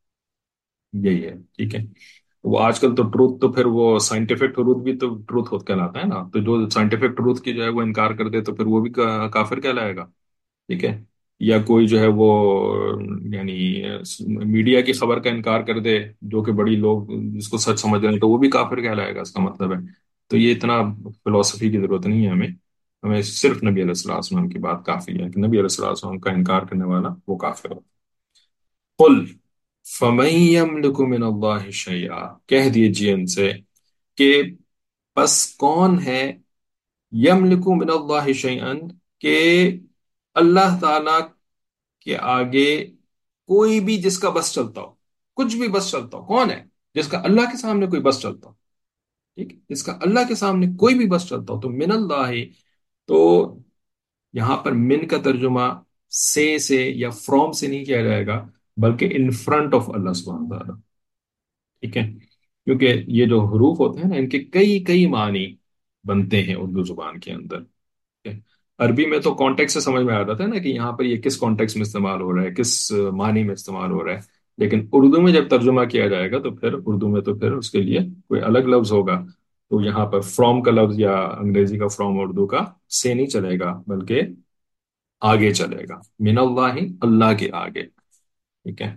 यही है। ठीक है। वो आजकल तो ट्रूथ, तो फिर वो साइंटिफिक ट्रूथ भी तो ट्रूथ होता कहलाता है ना, तो जो साइंटिफिक ट्रूथ की जो है वो इनकार कर दे तो फिर वो भी काफिर कहलाएगा। ठीक है। या कोई जो है वो यानी मीडिया की खबर का इनकार कर दे, जो कि बड़ी लोग जिसको सच समझ रहे हैं, तो वो भी काफिर कहलाएगा, इसका मतलब है। तो ये इतना फिलोसफी की जरूरत नहीं है हमें। हमें सिर्फ नबी अलैहिस्सलाम की बात काफी है कि नबी अलैहिस्सलाम का इनकार करने वाला वो काफिर हो। कुल फमन यमलिकु मिनल्लाहि शैआ, कह दीजिए इनसे कि बस कौन है, यमलिकु मिनल्लाहि शैअन, के अल्लाह ताला के आगे कोई भी जिसका बस चलता हो, कुछ भी बस चलता हो, कौन है जिसका अल्लाह के सामने कोई बस चलता हो? ठीक है, जिसका अल्लाह के सामने कोई भी बस चलता हो, तो मिनल्लाहि, तो यहां पर मिन का तर्जुमा से या फ्रॉम से नहीं किया जाएगा, बल्कि इन फ्रंट ऑफ अल्लाह सुब्हानहू व तआला। ठीक है। क्योंकि ये जो हरूफ होते हैं ना, इनके कई कई मानी बनते हैं उर्दू जुबान के अंदर। ठीक है? अरबी में तो कॉन्टेक्स्ट से समझ में आ जाता है ना कि यहाँ पर ये किस कॉन्टेक्स्ट में इस्तेमाल हो रहा है, किस मानी में इस्तेमाल हो रहा है। लेकिन उर्दू में जब तर्जुमा किया जाएगा तो फिर उर्दू में तो फिर उसके लिए कोई अलग लफ्ज होगा। तो यहाँ पर फ्रॉम का लफ्ज या अंग्रेजी का फ्रॉम उर्दू का से नहीं चलेगा, बल्कि आगे चलेगा, मिनल्लाहि, अल्लाह के आगे। ठीक है।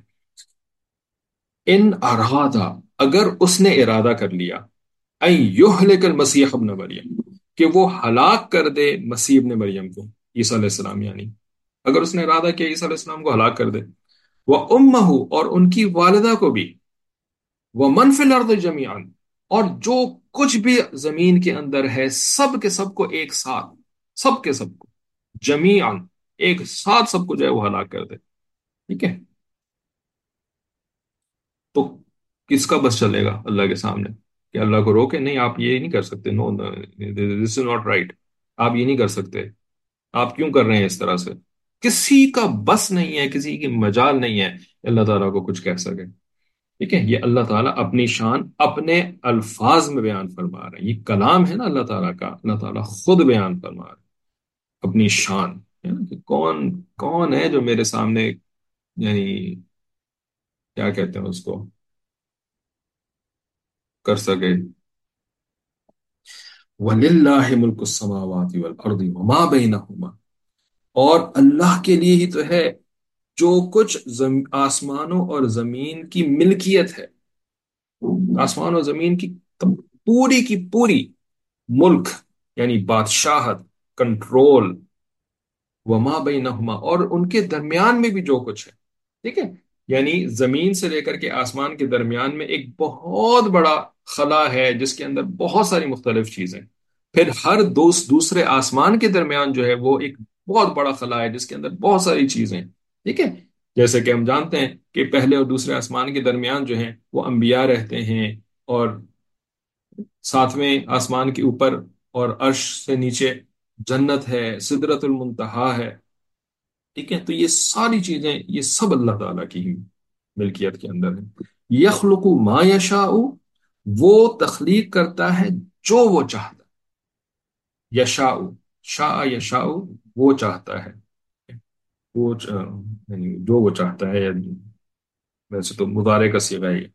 इन अरादा, अगर उसने इरादा कर लिया, अन युहलिकल मसीह इब्न मरियम, कि वो हलाक कर दे मसीह इब्न मरियम को, ईसा अलैहि सलाम यानी, अगर उसने इरादा किया ईसा अलैहि सलाम को हलाक कर दे, वह उम्महू, और उनकी वालिदा को भी, वह मन फिल अर्द जमीअन, और जो कुछ भी जमीन के अंदर है सब के सबको एक साथ, सब के सबको, जमीअन, एक साथ सबको जो है वो हलाक कर दे। ठीक है। तो किसका बस चलेगा अल्लाह के सामने? कि अल्लाह को रोके, नहीं आप ये नहीं कर सकते, no, this is not right, आप ये नहीं कर सकते, आप क्यों कर रहे हैं इस तरह से? किसी का बस नहीं है, किसी की मजाल नहीं है कि अल्लाह ताला को कुछ कह सके। ठीक है। ये अल्लाह ताला अपनी शान अपने अल्फाज में बयान फरमा रहे हैं, ये कलाम है ना अल्लाह ताला का, अल्लाह ताला खुद बयान फरमा रहे हैं अपनी शान, है ना, कि कौन कौन है जो मेरे सामने, यानी क्या कहते हैं उसको, कर सके। वलिल्लाहि मुल्कु समावाति वल अर्दि वमा बैनहुमा, और अल्लाह के लिए ही तो है जो कुछ आसमानों और जमीन की मिल्कियत है, आसमान और जमीन की पूरी की पूरी मुल्क, यानी बादशाहत, कंट्रोल, वमा बैनहुमा, और उनके दरमियान में भी जो कुछ है। ठीक है। यानी जमीन से लेकर के आसमान के दरमियान में एक बहुत बड़ा खला है जिसके अंदर बहुत सारी मुख्तलिफ चीजें, फिर हर दूसरे आसमान के दरमियान जो है वो एक बहुत बड़ा खला है जिसके अंदर बहुत सारी चीजें। ठीक है। जैसे कि हम जानते हैं कि पहले और दूसरे आसमान के दरमियान जो है वो अंबिया रहते हैं, और सातवें आसमान के ऊपर और अर्श से नीचे जन्नत है, सिदरतुल मुंतहा है। ठीक है। तो ये सारी चीजें, ये सब अल्लाह ताला की ही मिल्कियत के अंदर है। यखलुकु मा यशाउ, वो तख्लीक करता है जो वो चाहता है। यशाउ, शाह यशाउ, वो चाहता है, वो यानी जो वो चाहता है, या वैसे तो मुदारे का सीगा है।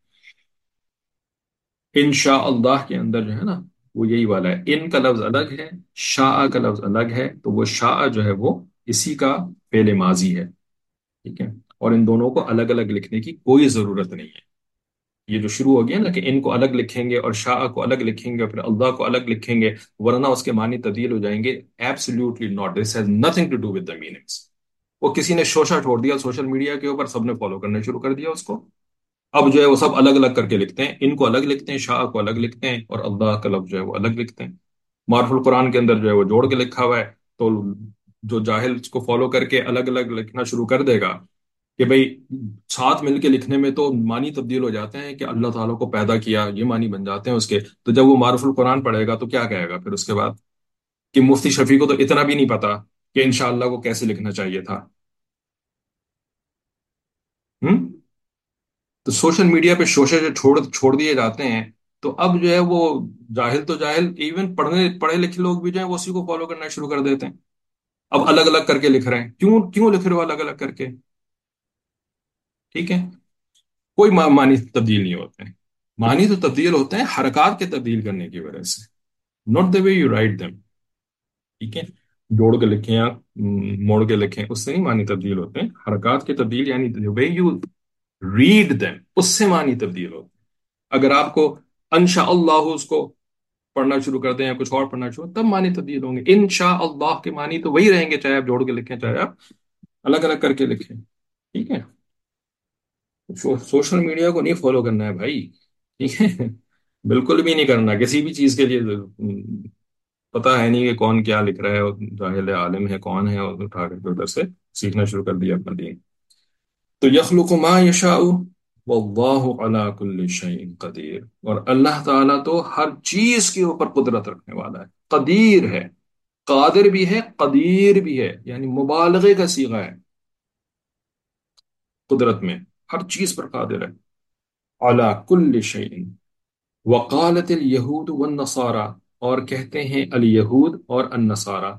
इंशा अल्लाह के अंदर जो है ना, वो यही वाला है, इन का लफ्ज अलग है, शाह का लफ्ज अलग है, तो वो शाह जो है वो इसी का फेले माजी है। ठीक है। और इन दोनों को अलग अलग लिखने की कोई जरूरत नहीं है। ये जो शुरू हो गया ना कि इनको अलग लिखेंगे और शाह को अलग लिखेंगे और फिर अल्लाह को अलग लिखेंगे, वरना उसके मानी तब्दील हो जाएंगे, absolutely not, this has nothing to do with the meanings. वो किसी ने शोषा छोड़ दिया सोशल मीडिया के ऊपर, सबने फॉलो करना शुरू कर दिया उसको। अब जो है वो सब अलग अलग करके लिखते हैं, इनको अलग लिखते हैं, शाह को अलग लिखते हैं, और अल्लाह का लफ्ज जो है वो अलग लिखते हैं। मारुफुल कुरान के अंदर जो है वो जोड़ के लिखा हुआ है। तो जो जाहिल इसको फॉलो करके अलग अलग लिखना शुरू कर देगा कि भाई साथ मिलके लिखने में तो मानी तब्दील हो जाते हैं कि अल्लाह ताला को पैदा किया, ये मानी बन जाते हैं उसके। तो जब वो मारुफुल कुरान पढ़ेगा तो क्या कहेगा फिर उसके बाद? कि मुफ्ती शफी को तो इतना भी नहीं पता कि इंशाअल्लाह को कैसे लिखना चाहिए था। हम्म। तो सोशल मीडिया पे शोषे जो छोड़ छोड़ दिए जाते हैं, तो अब जो है वो जाहिल तो जाहिल, इवन पढ़े लिखे लोग भी जो है वो उसी को फॉलो करना शुरू कर देते हैं। اب الگ الگ کر کے لکھ رہے ہیں، کیوں کیوں لکھ رہے ہو الگ الگ کر کے؟ ٹھیک ہے، کوئی معنی تبدیل نہیں ہوتے ہیں، معنی تو تبدیل ہوتے ہیں حرکات کے تبدیل کرنے کی وجہ سے، not the way you write them. ٹھیک ہے، جوڑ کے لکھیں یا موڑ کے لکھیں، اس سے نہیں معنی تبدیل ہوتے ہیں. حرکات کے تبدیل یعنی the way you read them، اس سے معنی تبدیل ہوتے ہیں. اگر آپ کو انشاء اللہ اس کو پڑھنا شروع کر دیں یا کچھ اور پڑھنا شروع، تب معنی تبدیل ہوں گے. انشاء اللہ کے معنی تو وہی رہیں گے، چاہے آپ جوڑ کے لکھیں چاہے آپ الگ الگ کر کے لکھیں. ٹھیک ہے، سوشل میڈیا کو نہیں فالو کرنا ہے بھائی. ٹھیک ہے، بالکل بھی نہیں کرنا کسی بھی چیز کے لیے. پتا ہے نہیں کہ کون کیا لکھ رہا ہے، اور جاہل ہے عالم ہے کون ہے، اور اٹھا کر کے ادھر سے سیکھنا شروع کر دیا اپنا دین. تو یخلق ما یشاء واللہ علی کل شیء قدیر، اور اللہ تعالیٰ تو ہر چیز کے اوپر قدرت رکھنے والا ہے، قدیر ہے. قادر بھی ہے، قدیر بھی ہے، یعنی مبالغے کا صیغہ ہے قدرت میں، ہر چیز پر قادر ہے. علی کل شیء. وقالت الیہود والنصارى، اور کہتے ہیں الیہود اور النصارى.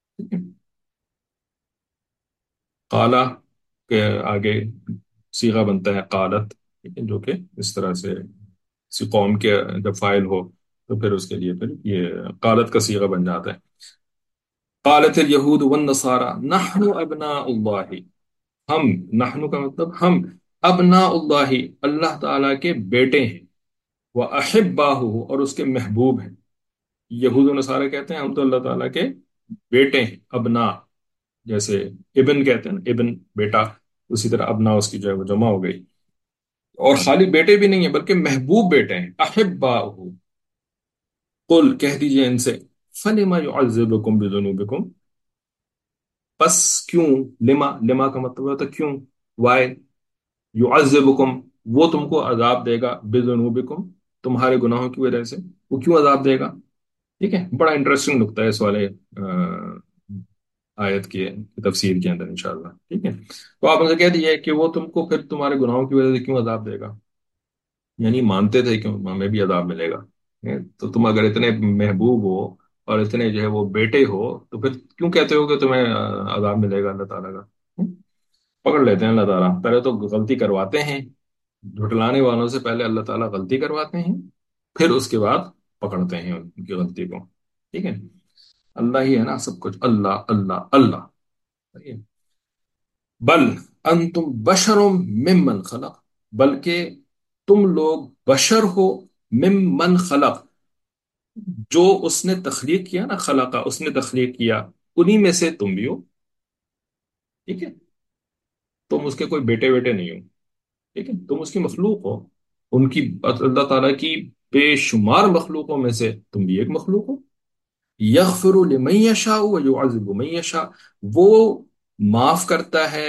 قالا کے آگے صیغہ بنتا ہے قالت، ٹھیک ہے، جو کہ اس طرح سے کسی قوم کے جب فائل ہو تو پھر اس کے لیے پھر یہ قالت کا صیغہ بن جاتا ہے. قالت الیہود والنصارى نحن ابناء اللہ، ہم، نحن کا مطلب ہم، ابناء اللہ، اللہ تعالیٰ کے بیٹے ہیں، وَأَحِبَّاهُ، اور اس کے محبوب ہیں. یہود و نصارہ کہتے ہیں ہم تو اللہ تعالیٰ کے بیٹے ہیں، ابنا، جیسے ابن کہتے ہیں نا، ابن بیٹا، اسی طرح ابنا اس کی جو ہے وہ جمع ہو گئی. اور خالی بیٹے بھی نہیں ہیں بلکہ محبوب بیٹے ہیں. احباؤہ، قل کہہ دیجئے ان سے، فلما يعذبكم بذنوبكم، پس کیوں، لما، لما کا مطلب ہوتا ہے کیوں، وائے، يعذبكم، وہ تم کو عذاب دے گا، بذنوبكم، تمہارے گناہوں کی وجہ سے. وہ کیوں عذاب دے گا؟ ٹھیک ہے، بڑا انٹرسٹنگ نقطہ ہے اس والے آیت کی تفسیر کے اندر انشاءاللہ. ٹھیک ہے، تو آپ ان سے کہہ دیجئے کہ وہ تم کو پھر تمہارے گناہوں کی وجہ سے کیوں عذاب دے گا، یعنی مانتے تھے کہ ہمیں بھی عذاب ملے گا. تو تم اگر اتنے محبوب ہو اور اتنے جو ہے وہ بیٹے ہو، تو پھر کیوں کہتے ہو کہ تمہیں عذاب ملے گا اللہ تعالیٰ کا؟ پکڑ لیتے ہیں اللہ تعالیٰ، پہلے تو غلطی کرواتے ہیں، جھٹلانے والوں سے پہلے اللہ تعالیٰ غلطی کرواتے ہیں، پھر اس کے بعد پکڑتے ہیں ان کی غلطی کو. ٹھیک ہے، اللہ ہی ہے نا سب کچھ، اللہ اللہ اللہ. بل انتم بشر ممن خلق، بلکہ تم لوگ بشر ہو، ممن خلق، جو اس نے تخلیق کیا نا، خلقہ، اس نے تخلیق کیا، انہی میں سے تم بھی ہو. ٹھیک ہے، تم اس کے کوئی بیٹے بیٹے نہیں ہو. ٹھیک ہے، تم اس کی مخلوق ہو، ان کی، اللہ تعالیٰ کی بے شمار مخلوقوں میں سے تم بھی ایک مخلوق ہو. یغفر لمن یشاء ویعذب من یشاء، وہ معاف کرتا ہے،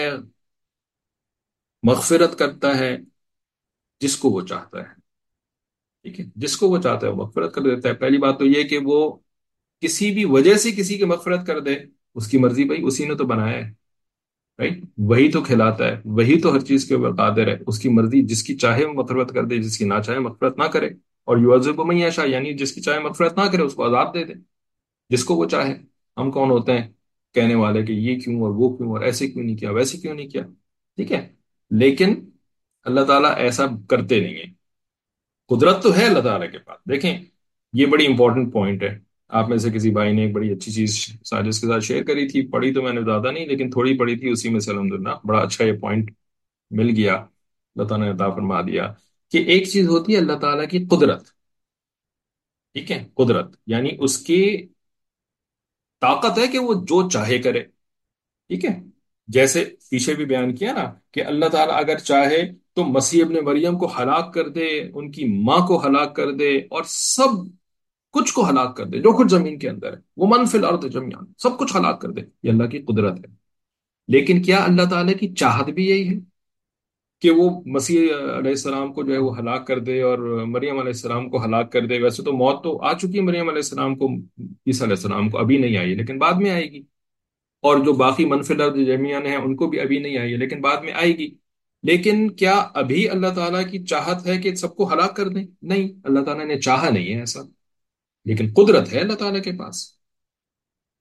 مغفرت کرتا ہے جس کو وہ چاہتا ہے. ٹھیک ہے، جس کو وہ چاہتا ہے وہ مغفرت کر دیتا ہے. پہلی بات تو یہ کہ وہ کسی بھی وجہ سے کسی کی مغفرت کر دے، اس کی مرضی بھائی، اسی نے تو بنایا ہے. رائٹ، وہی تو کھلاتا ہے، وہی تو ہر چیز کے اوپر قادر ہے. اس کی مرضی، جس کی چاہے وہ مغفرت کر دے، جس کی نہ چاہے مغفرت نہ کرے. اور یعذب من یشاء، یعنی جس کی چاہے مغفرت نہ کرے اس کو عذاب دے دے جس کو وہ چاہے. ہم کون ہوتے ہیں کہنے والے کہ یہ کیوں اور وہ کیوں اور ایسے کیوں نہیں کیا ویسے کیوں نہیں کیا. ٹھیک ہے، لیکن اللہ تعالیٰ ایسا کرتے نہیں ہیں. قدرت تو ہے اللہ تعالیٰ کے پاس. دیکھیں، یہ بڑی امپورٹنٹ پوائنٹ ہے. آپ میں سے کسی بھائی نے ایک بڑی اچھی چیز ساجد کے ساتھ شیئر کری تھی، پڑھی تو میں نے زیادہ نہیں لیکن تھوڑی پڑھی تھی، اسی میں سے الحمدللہ بڑا اچھا یہ پوائنٹ مل گیا، اللہ تعالیٰ نے عطا فرما دیا کہ ایک چیز ہوتی ہے اللہ تعالیٰ کی قدرت. ٹھیک ہے، قدرت یعنی اس کی طاقت ہے کہ وہ جو چاہے کرے. ٹھیک ہے، جیسے پیچھے بھی بیان کیا نا کہ اللہ تعالیٰ اگر چاہے تو مسیح ابن مریم کو ہلاک کر دے، ان کی ماں کو ہلاک کر دے، اور سب کچھ کو ہلاک کر دے جو کچھ زمین کے اندر ہے. وہ من فی الارض جمیعا، سب کچھ ہلاک کر دے، یہ اللہ کی قدرت ہے. لیکن کیا اللہ تعالیٰ کی چاہت بھی یہی ہے کہ وہ مسیح علیہ السلام کو جو ہے وہ ہلاک کر دے اور مریم علیہ السلام کو ہلاک کر دے؟ ویسے تو موت تو آ چکی ہے مریم علیہ السلام کو، عیسیٰ علیہ السلام کو ابھی نہیں آئی لیکن بعد میں آئے گی. اور جو باقی منفی لفظ جمیان ہیں ان کو بھی ابھی نہیں آئی ہے لیکن بعد میں آئے گی. لیکن کیا ابھی اللہ تعالیٰ کی چاہت ہے کہ سب کو ہلاک کر دیں؟ نہیں، اللہ تعالیٰ نے چاہا نہیں ہے ایسا، لیکن قدرت ہے اللہ تعالیٰ کے پاس.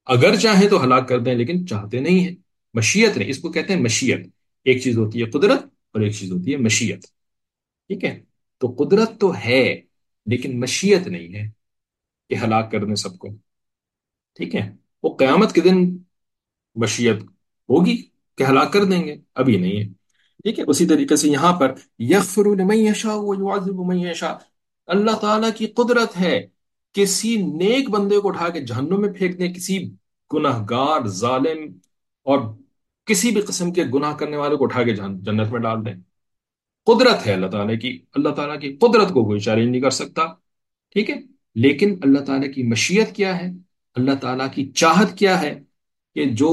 اگر چاہیں تو ہلاک کر دیں لیکن چاہتے نہیں ہیں. مشیت نہیں، اس کو کہتے ہیں مشیت. ایک چیز ہوتی ہے قدرت اور ایک چیز ہوتی ہے مشیت. ٹھیک ہے. تو قدرت تو ہے لیکن مشیت نہیں ہے کہ ہلاک کر دیں سب کو. ٹھیک ہے. وہ قیامت کے دن مشیت ہوگی کہ ہلاک کر دیں گے، ابھی نہیں ہے. ٹھیک ہے. اسی طریقے سے یہاں پر یغفر لمن یشاء ویعذب من یشاء، اللہ تعالیٰ کی قدرت ہے کسی نیک بندے کو اٹھا کے جہنم میں پھینک دیں، کسی گناہ گار ظالم اور کسی بھی قسم کے گناہ کرنے والے کو اٹھا کے جنت میں ڈال دیں. قدرت ہے اللہ تعالیٰ کی، اللہ تعالیٰ کی قدرت کو کوئی چیلنج نہیں کر سکتا. ٹھیک ہے. لیکن اللہ تعالیٰ کی مشیت کیا ہے، اللہ تعالیٰ کی چاہت کیا ہے کہ جو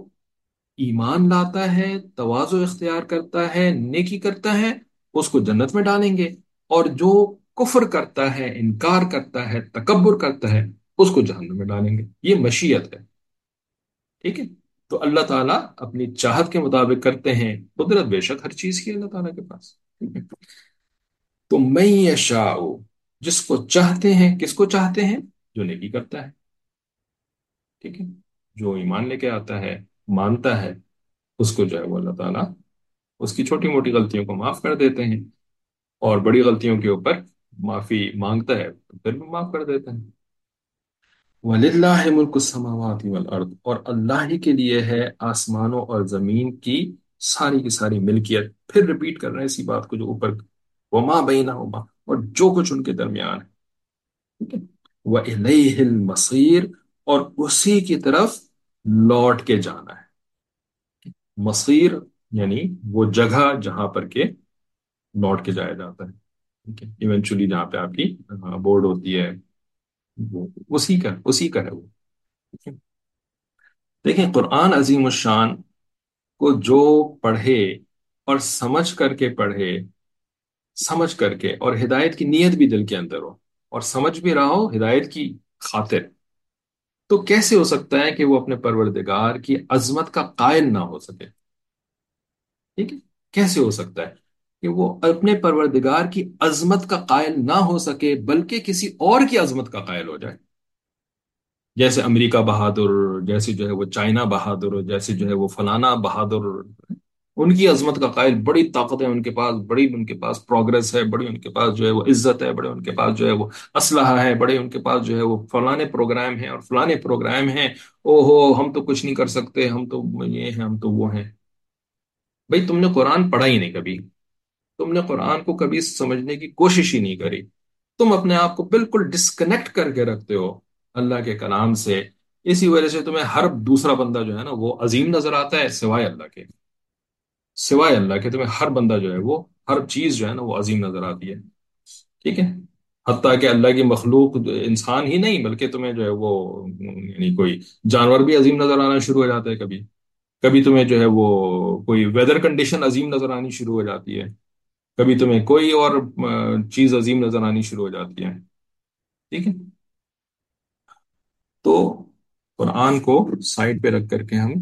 ایمان لاتا ہے، تواضع اختیار کرتا ہے، نیکی کرتا ہے، اس کو جنت میں ڈالیں گے. اور جو کفر کرتا ہے، انکار کرتا ہے، تکبر کرتا ہے، اس کو جہنم میں ڈالیں گے. یہ مشیت ہے. ٹھیک ہے. تو اللہ تعالیٰ اپنی چاہت کے مطابق کرتے ہیں. قدرت بے شک ہر چیز کی ہے اللہ تعالیٰ کے پاس. ٹھیک ہے. تو میں یشاء، جس کو چاہتے ہیں، کس کو چاہتے ہیں؟ جو نیکی کرتا ہے. ٹھیک ہے. جو ایمان لے کے آتا ہے، مانتا ہے، اس کو جو ہے وہ اللہ تعالیٰ اس کی چھوٹی موٹی غلطیوں کو معاف کر دیتے ہیں، اور بڑی غلطیوں کے اوپر معافی مانگتا ہے تو پھر بھی معاف کر دیتے ہیں. وَلِلَّهِ مُلْكُ السَّمَاوَاتِ وَالْأَرْضِ، اور اللہ ہی کے لیے ہے آسمانوں اور زمین کی ساری ملکیت. پھر ریپیٹ کر رہے ہیں اسی بات کو جو اوپر، وَمَا بَيْنَهُمَا، اور جو کچھ ان کے درمیان ہے. ٹھیک ہے. وَإِلَيْهِ الْمَصِيرُ، اور اسی کی طرف لوٹ کے جانا ہے. مصیر یعنی وہ جگہ جہاں پر کے لوٹ کے جایا جاتا ہے. ٹھیک ہے. ایونچولی جہاں پہ آپ کی بورڈ ہوتی ہے، وہ اسی کا ہے وہ. ٹھیک ہے. دیکھیں قرآن عظیم الشان کو جو پڑھے اور سمجھ کر کے پڑھے، سمجھ کر کے، اور ہدایت کی نیت بھی دل کے اندر ہو، اور سمجھ بھی رہا ہو ہدایت کی خاطر، تو کیسے ہو سکتا ہے کہ وہ اپنے پروردگار کی عظمت کا قائل نہ ہو سکے؟ ٹھیک ہے. کیسے ہو سکتا ہے کہ وہ اپنے پروردگار کی عظمت کا قائل نہ ہو سکے بلکہ کسی اور کی عظمت کا قائل ہو جائے؟ جیسے امریکہ بہادر، جیسے جو ہے وہ چائنا بہادر، جیسے جو ہے وہ فلانا بہادر، ان کی عظمت کا قائل، بڑی طاقت ہے ان کے پاس، بڑی ان کے پاس پروگرس ہے، بڑی ان کے پاس جو ہے وہ عزت ہے، بڑے ان کے پاس جو ہے وہ اسلحہ ہے، بڑے ان کے پاس جو ہے وہ فلانے پروگرام ہیں اور فلانے پروگرام ہیں. او ہو ہم تو کچھ نہیں کر سکتے، ہم تو یہ ہیں، ہم تو وہ ہیں. بھئی تم نے قرآن پڑھا ہی نہیں کبھی، تم نے قرآن کو کبھی سمجھنے کی کوشش ہی نہیں کری. تم اپنے آپ کو بالکل ڈسکنیکٹ کر کے رکھتے ہو اللہ کے کلام سے. اسی وجہ سے تمہیں ہر دوسرا بندہ جو ہے نا وہ عظیم نظر آتا ہے سوائے اللہ کے. سوائے اللہ کے تمہیں ہر بندہ جو ہے وہ، ہر چیز جو ہے نا وہ عظیم نظر آتی ہے. ٹھیک ہے. حتیٰ کہ اللہ کی مخلوق انسان ہی نہیں بلکہ تمہیں جو ہے وہ یعنی کوئی جانور بھی عظیم نظر آنا شروع ہو جاتا ہے. کبھی کبھی تمہیں جو ہے وہ کوئی ویدر کنڈیشن عظیم نظر آنی شروع ہو جاتی ہے. کبھی تمہیں کوئی اور چیز عظیم نظر آنی شروع ہو جاتی ہے. ٹھیک ہے. تو قرآن کو سائڈ پہ رکھ کر کے ہم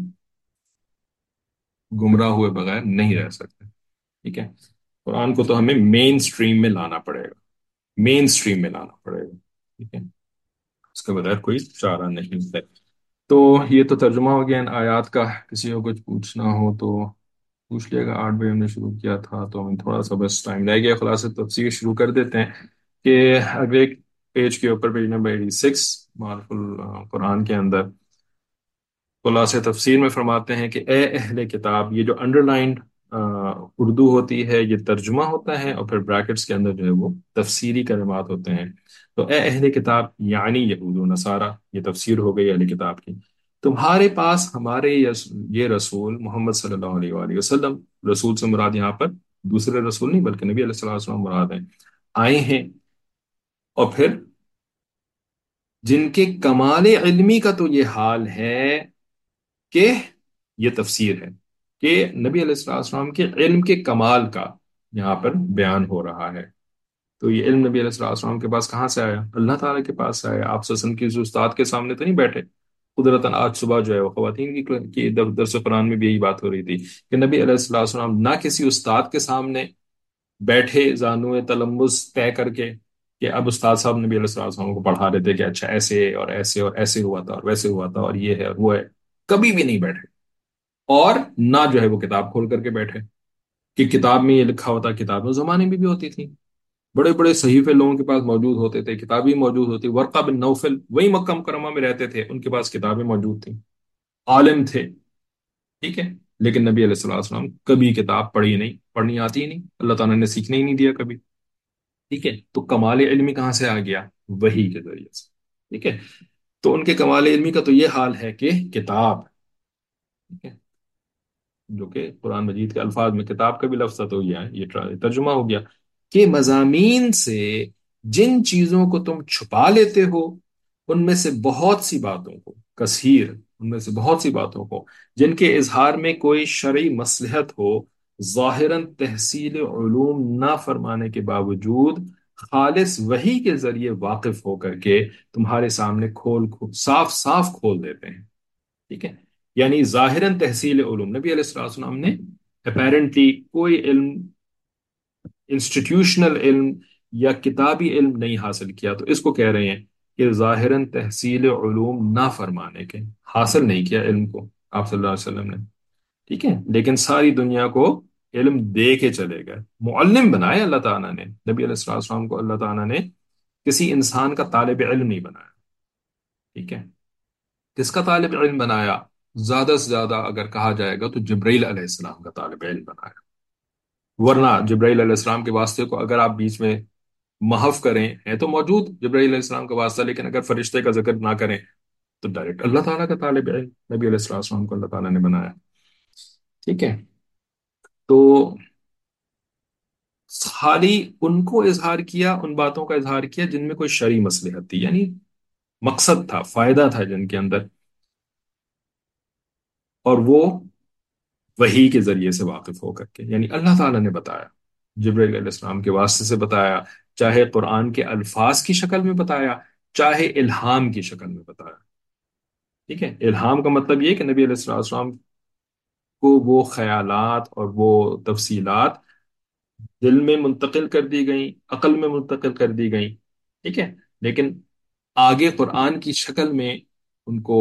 گمراہ ہوئے بغیر نہیں رہ سکتے. ٹھیک ہے. قرآن کو تو ہمیں مین سٹریم میں لانا پڑے گا، مین سٹریم میں لانا پڑے گا. ٹھیک ہے. اس کے بغیر کوئی چارہ نہیں ہے. تو یہ تو ترجمہ ہو گیا ان آیات کا. کسی کو کچھ پوچھنا ہو تو پوچھ لیے گا. 8 بجے ہم نے شروع کیا تھا تو ہمیں تھوڑا سا بس ٹائم رہ گیا. خلاصہ تفسیر شروع کر دیتے ہیں کہ اگلے پیج کے اوپر، پیج نمبر 86 معرف القرآن کے اندر خلاصہ تفسیر میں فرماتے ہیں کہ اے اہل کتاب، یہ جو انڈر لائنڈ اردو ہوتی ہے یہ ترجمہ ہوتا ہے، اور پھر بریکٹس کے اندر جو ہے وہ تفسیری کلمات ہوتے ہیں. تو اے اہل کتاب یعنی یہود و نصارہ، یہ تفسیر ہو گئی اہل کتاب کی. تمہارے پاس ہمارے یہ رسول محمد صلی اللہ علیہ وآلہ وسلم، رسول سے مراد یہاں پر دوسرے رسول نہیں بلکہ نبی علیہ الصلوۃ والسلام مراد ہیں، آئے ہیں. اور پھر جن کے کمال علمی کا تو یہ حال ہے کہ یہ تفسیر ہے کہ نبی علیہ السلام کے علم کے کمال کا یہاں پر بیان ہو رہا ہے. تو یہ علم نبی علیہ السلام کے پاس کہاں سے آیا؟ اللہ تعالیٰ کے پاس سے آیا. آپ وسلم کی استاد کے سامنے تو نہیں بیٹھے. قدرتاً آج صبح جو ہے وہ خواتین کی درس قرآن میں بھی یہی بات ہو رہی تھی کہ نبی علیہ السلام نہ کسی استاد کے سامنے بیٹھے زانو تلمس طے کر کے کہ اب استاد صاحب نبی علیہ الصلوۃ والسلام کو پڑھا رہے تھے کہ اچھا ایسے اور ایسے اور ایسے ہوا تھا اور ویسے ہوا تھا اور یہ ہے اور وہ ہے، کبھی بھی نہیں بیٹھے، اور نہ جو ہے وہ کتاب کھول کر کے بیٹھے کہ کتاب میں یہ لکھا ہوتا، کتابیں اس زمانے میں بھی ہوتی تھیں، بڑے بڑے صحیفے لوگوں کے پاس موجود ہوتے تھے، کتابیں موجود ہوتی، ورقہ بن نوفل وہی مکہ مکرمہ میں رہتے تھے، ان کے پاس کتابیں موجود تھیں، عالم تھے، ٹھیک ہے، لیکن نبی علیہ الصلوۃ والسلام کبھی کتاب پڑھی نہیں، پڑھنی آتی ہی نہیں، اللہ تعالیٰ نے سیکھنے ہی نہیں دیا کبھی، ٹھیک ہے، تو کمال علمی کہاں سے آ گیا؟ وہی کے ذریعے سے، ٹھیک ہے، تو ان کے کمال علمی کا تو یہ حال ہے کہ کتاب، ٹھیک ہے، جو کہ قرآن مجید کے الفاظ میں کتاب کا بھی لفظ تو گیا ہے، یہ ترجمہ ہو گیا کہ مضامین سے جن چیزوں کو تم چھپا لیتے ہو، ان میں سے بہت سی باتوں کو، کثیر، ان میں سے بہت سی باتوں کو جن کے اظہار میں کوئی شرعی مصلحت ہو، ظاہراً تحصیل علوم نہ فرمانے کے باوجود خالص وحی کے ذریعے واقف ہو کر کے تمہارے سامنے صاف صاف کھول دیتے ہیں، ٹھیک ہے، یعنی ظاہراً تحصیل علوم، نبی علیہ السلام والسلام نے اپیرنٹلی کوئی علم، انسٹیٹیوشنل علم یا کتابی علم نہیں حاصل کیا، تو اس کو کہہ رہے ہیں کہ ظاہراً تحصیل علوم نہ فرمانے کے، حاصل نہیں کیا علم کو آپ صلی اللہ علیہ وسلم نے، ٹھیک ہے، لیکن ساری دنیا کو علم دے کے چلے گئے، معلم بنائے اللہ تعالیٰ نے، نبی علیہ السلام والسلام کو اللہ تعالیٰ نے کسی انسان کا طالب علم نہیں بنایا، ٹھیک ہے، کس کا طالب علم بنایا؟ زیادہ سے زیادہ اگر کہا جائے گا تو جبرائیل علیہ السلام کا طالب علم بنایا، ورنہ جبرائیل علیہ السلام کے واسطے کو اگر آپ بیچ میں محف کریں، ہے تو موجود جبرائیل علیہ السلام کا واسطہ، لیکن اگر فرشتے کا ذکر نہ کریں تو ڈائریکٹ اللہ تعالیٰ کا طالب علم نبی علیہ السلام کو اللہ تعالیٰ نے بنایا، ٹھیک ہے، تو خالی ان کو اظہار کیا، ان باتوں کا اظہار کیا جن میں کوئی شرعی مصلحت تھی، یعنی مقصد تھا، فائدہ تھا جن کے اندر، اور وہ وحی کے ذریعے سے واقف ہو کر کے، یعنی اللہ تعالیٰ نے بتایا، جبرائیل علیہ السلام کے واسطے سے بتایا، چاہے قرآن کے الفاظ کی شکل میں بتایا، چاہے الہام کی شکل میں بتایا، ٹھیک ہے، الہام کا مطلب یہ کہ نبی علیہ السلام کو وہ خیالات اور وہ تفصیلات دل میں منتقل کر دی گئیں، عقل میں منتقل کر دی گئیں، ٹھیک ہے، لیکن آگے قرآن کی شکل میں ان کو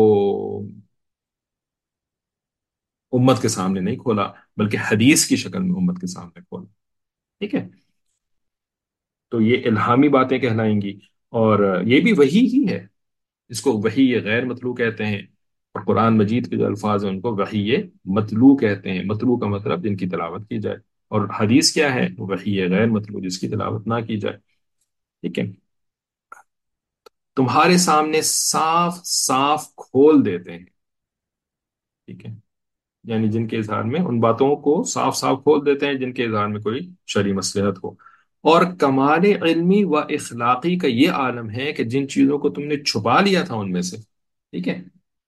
امت کے سامنے نہیں کھولا، بلکہ حدیث کی شکل میں امت کے سامنے کھولا، ٹھیک ہے، تو یہ الہامی باتیں کہلائیں گی، اور یہ بھی وحی ہی ہے، اس کو وحی غیر مطلوع کہتے ہیں، اور قرآن مجید کے جو الفاظ ہیں ان کو وحی مطلوع کہتے ہیں، مطلوع کا مطلب جن کی تلاوت کی جائے، اور حدیث کیا ہے؟ وحی غیر مطلوع، جس کی تلاوت نہ کی جائے، ٹھیک ہے، تمہارے سامنے صاف صاف کھول دیتے ہیں، ٹھیک ہے، یعنی جن کے اظہار میں ان باتوں کو صاف صاف کھول دیتے ہیں جن کے اظہار میں کوئی شرعی مصلحت ہو، اور کمال علمی و اخلاقی کا یہ عالم ہے کہ جن چیزوں کو تم نے چھپا لیا تھا ان میں سے، ٹھیک ہے،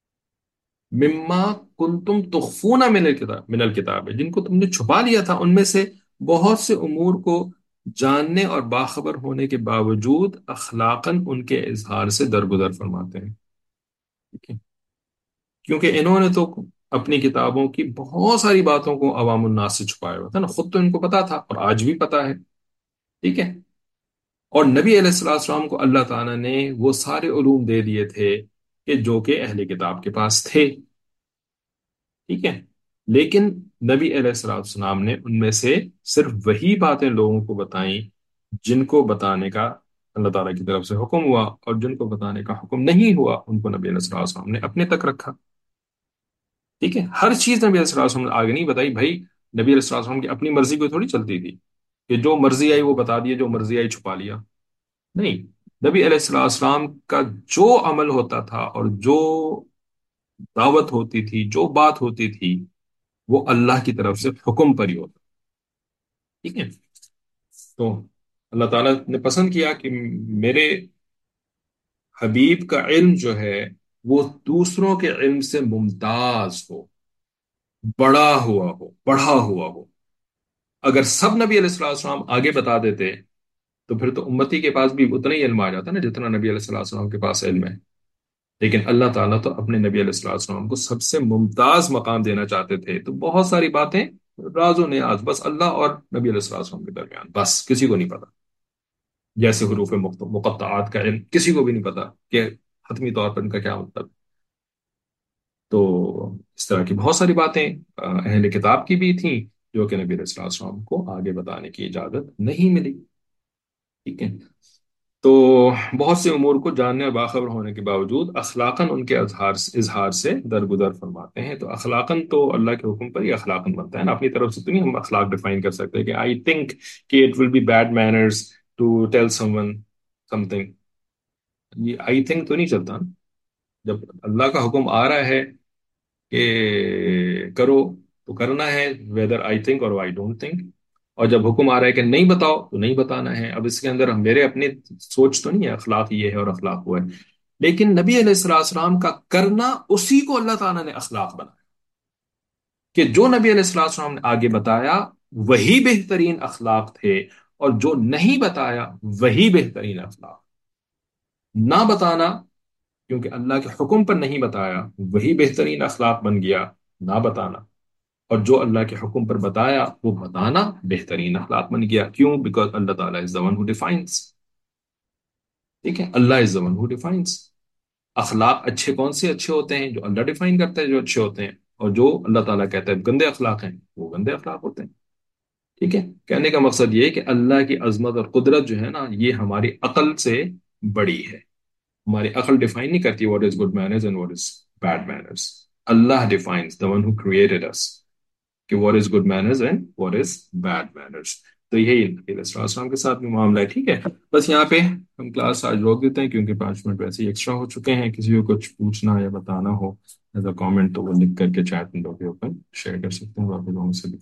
مما کنتم تخفون من الکتاب، جن کو تم نے چھپا لیا تھا ان میں سے بہت سے امور کو جاننے اور باخبر ہونے کے باوجود اخلاقاً ان کے اظہار سے درگزر فرماتے ہیں، ٹھیک ہے، کیونکہ انہوں نے تو اپنی کتابوں کی بہت ساری باتوں کو عوام الناس سے چھپایا ہوا تھا نا، خود تو ان کو پتا تھا اور آج بھی پتا ہے، ٹھیک ہے، اور نبی علیہ السلام کو اللہ تعالیٰ نے وہ سارے علوم دے دیے تھے کہ جو کہ اہل کتاب کے پاس تھے، ٹھیک ہے، لیکن نبی علیہ السلام نے ان میں سے صرف وہی باتیں لوگوں کو بتائیں جن کو بتانے کا اللہ تعالیٰ کی طرف سے حکم ہوا، اور جن کو بتانے کا حکم نہیں ہوا ان کو نبی علیہ السلام نے اپنے تک رکھا، ٹھیک ہے، ہر چیز نبی علیہ السلام نے آگے نہیں بتائی بھائی، نبی علیہ السلام کی اپنی مرضی کو تھوڑی چلتی تھی کہ جو مرضی آئی وہ بتا دیا، جو مرضی آئی چھپا لیا، نہیں، نبی علیہ السلام کا جو عمل ہوتا تھا اور جو دعوت ہوتی تھی، جو بات ہوتی تھی، وہ اللہ کی طرف سے حکم پر ہی ہوتا، ٹھیک ہے، تو اللہ تعالیٰ نے پسند کیا کہ میرے حبیب کا علم جو ہے وہ دوسروں کے علم سے ممتاز ہو، بڑھا ہوا ہو، اگر سب نبی علیہ السلام آگے بتا دیتے تو پھر تو امتی کے پاس بھی اتنا ہی علم آ جاتا نا جتنا نبی علیہ السلام کے پاس علم ہے، لیکن اللہ تعالیٰ تو اپنے نبی علیہ السلام کو سب سے ممتاز مقام دینا چاہتے تھے، تو بہت ساری باتیں راز و نیاز بس اللہ اور نبی علیہ السلام کے درمیان، بس کسی کو نہیں پتا، جیسے حروف مقطعات کا علم کسی کو بھی نہیں پتا کہ حتمی طور پر ان کا کیا مطلب۔ تو اس طرح کی بہت ساری باتیں اہل کتاب کی بھی تھیں جو کہ نبی علیہ السلام کو آگے بتانے کی اجازت نہیں ملی، ٹھیک ہے۔ تو بہت سے امور کو جاننے اور باخبر ہونے کے باوجود اخلاقاً ان کے اظہار سے درگزر فرماتے ہیں۔ تو اخلاقاً تو اللہ کے حکم پر ہی اخلاقاً بنتا ہے نا، اپنی طرف سے تو نہیں ہم اخلاق ڈیفائن کر سکتے کہ آئی تھنک کہ it will be bad manners to tell someone something, یہ آئی تھنک تو نہیں چلتا نا۔ جب اللہ کا حکم آ رہا ہے کہ کرو تو کرنا ہے، ویدر آئی تھنک اور آئی ڈونٹ تھنک۔ اور جب حکم آ رہا ہے کہ نہیں بتاؤ تو نہیں بتانا ہے۔ اب اس کے اندر میرے اپنی سوچ تو نہیں ہے اخلاق یہ ہے اور اخلاق وہ ہے، لیکن نبی علیہ السلام کا کرنا اسی کو اللہ تعالیٰ نے اخلاق بنایا، کہ جو نبی علیہ السلام نے آگے بتایا وہی بہترین اخلاق تھے، اور جو نہیں بتایا وہی بہترین اخلاق۔ نہ بتانا کیونکہ اللہ کے حکم پر نہیں بتایا وہی بہترین اخلاق بن گیا، نہ بتانا۔ اور جو اللہ کے حکم پر بتایا وہ بتانا بہترین اخلاق بن گیا، کیوں؟ بیکاز اللہ تعالیٰ از the one who defines، ٹھیک ہے، اللہ از the one who defines۔ اخلاق اچھے کون سے اچھے ہوتے ہیں؟ جو اللہ ڈیفائن کرتا ہے جو اچھے ہوتے ہیں، اور جو اللہ تعالیٰ کہتا ہے گندے اخلاق ہیں وہ گندے اخلاق ہوتے ہیں، ٹھیک ہے۔ کہنے کا مقصد یہ ہے کہ اللہ کی عظمت اور قدرت جو ہے نا یہ ہماری عقل سے بڑی ہے۔ ہماری عقل ڈیفائن نہیں کرتی what is good manners and what is bad manners, اللہ defines the one who created us کہ what is good manners and what is bad manners۔ تو یہی نبی علیہ السلام کے ساتھ بھی معاملہ ہے، ٹھیک ہے۔ بس یہاں پہ ہم کلاس آج روک دیتے ہیں کیونکہ 5 منٹ ویسے ہی ایکسٹرا ہو چکے ہیں۔ کسی کو کچھ پوچھنا یا بتانا ہو ایز اے کامنٹ تو وہ لکھ کر کے چیٹ ونڈو کے اوپر شیئر کر سکتے ہیں باقی لوگوں سے بھی۔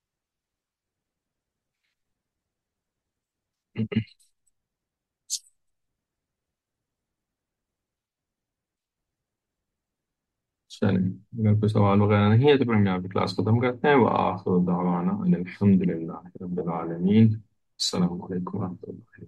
چلیں، اگر کوئی سوال وغیرہ نہیں ہے تو پھر ہم یہاں پہ کلاس ختم کرتے ہیں۔ وآخر دعوانا ان الحمد للہ رب العالمین۔ السلام علیکم ورحمۃ اللہ۔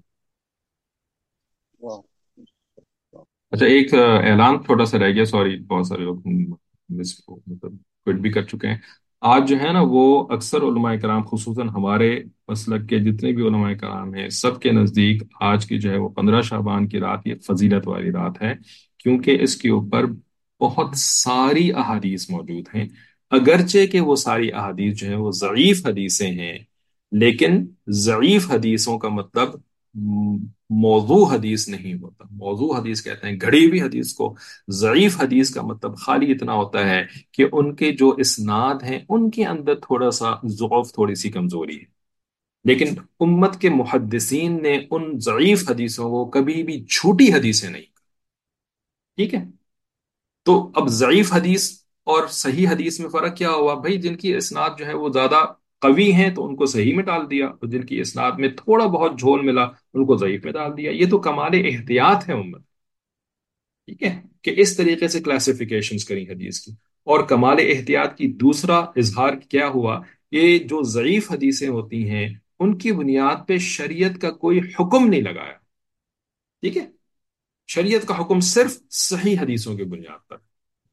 واہ، اچھا ایک اعلان چھوٹا سا رہ گیا، سوری بہت سارے لوگ مطلب کوئٹ بھی کر چکے ہیں۔ آج جو ہے نا وہ اکثر علماء کرام خصوصاً ہمارے مسلک کے جتنے بھی علماء کرام ہیں سب کے نزدیک آج کی جو ہے وہ 15 شعبان کی رات یہ فضیلت والی رات ہے، کیونکہ اس کے اوپر بہت ساری احادیث موجود ہیں۔ اگرچہ کہ وہ ساری احادیث جو ہیں وہ ضعیف حدیثیں ہیں، لیکن ضعیف حدیثوں کا مطلب موضوع حدیث نہیں ہوتا۔ موضوع حدیث کہتے ہیں گھڑی ہوئی حدیث کو۔ ضعیف حدیث کا مطلب خالی اتنا ہوتا ہے کہ ان کے جو اسناد ہیں ان کے اندر تھوڑا سا ضعف، تھوڑی سی کمزوری ہے، لیکن امت کے محدثین نے ان ضعیف حدیثوں کو کبھی بھی جھوٹی حدیثیں نہیں، ٹھیک ہے۔ تو اب ضعیف حدیث اور صحیح حدیث میں فرق کیا ہوا؟ بھائی جن کی اسناد جو ہے وہ زیادہ قوی ہیں تو ان کو صحیح میں ڈال دیا، اور جن کی اسناد میں تھوڑا بہت جھول ملا ان کو ضعیف میں ڈال دیا۔ یہ تو کمال احتیاط ہے امت، ٹھیک ہے، کہ اس طریقے سے کلاسیفیکیشنز کریں حدیث کی۔ اور کمال احتیاط کی دوسرا اظہار کیا ہوا؟ یہ جو ضعیف حدیثیں ہوتی ہیں ان کی بنیاد پہ شریعت کا کوئی حکم نہیں لگایا، ٹھیک ہے۔ شریعت کا حکم صرف صحیح حدیثوں کی بنیاد پر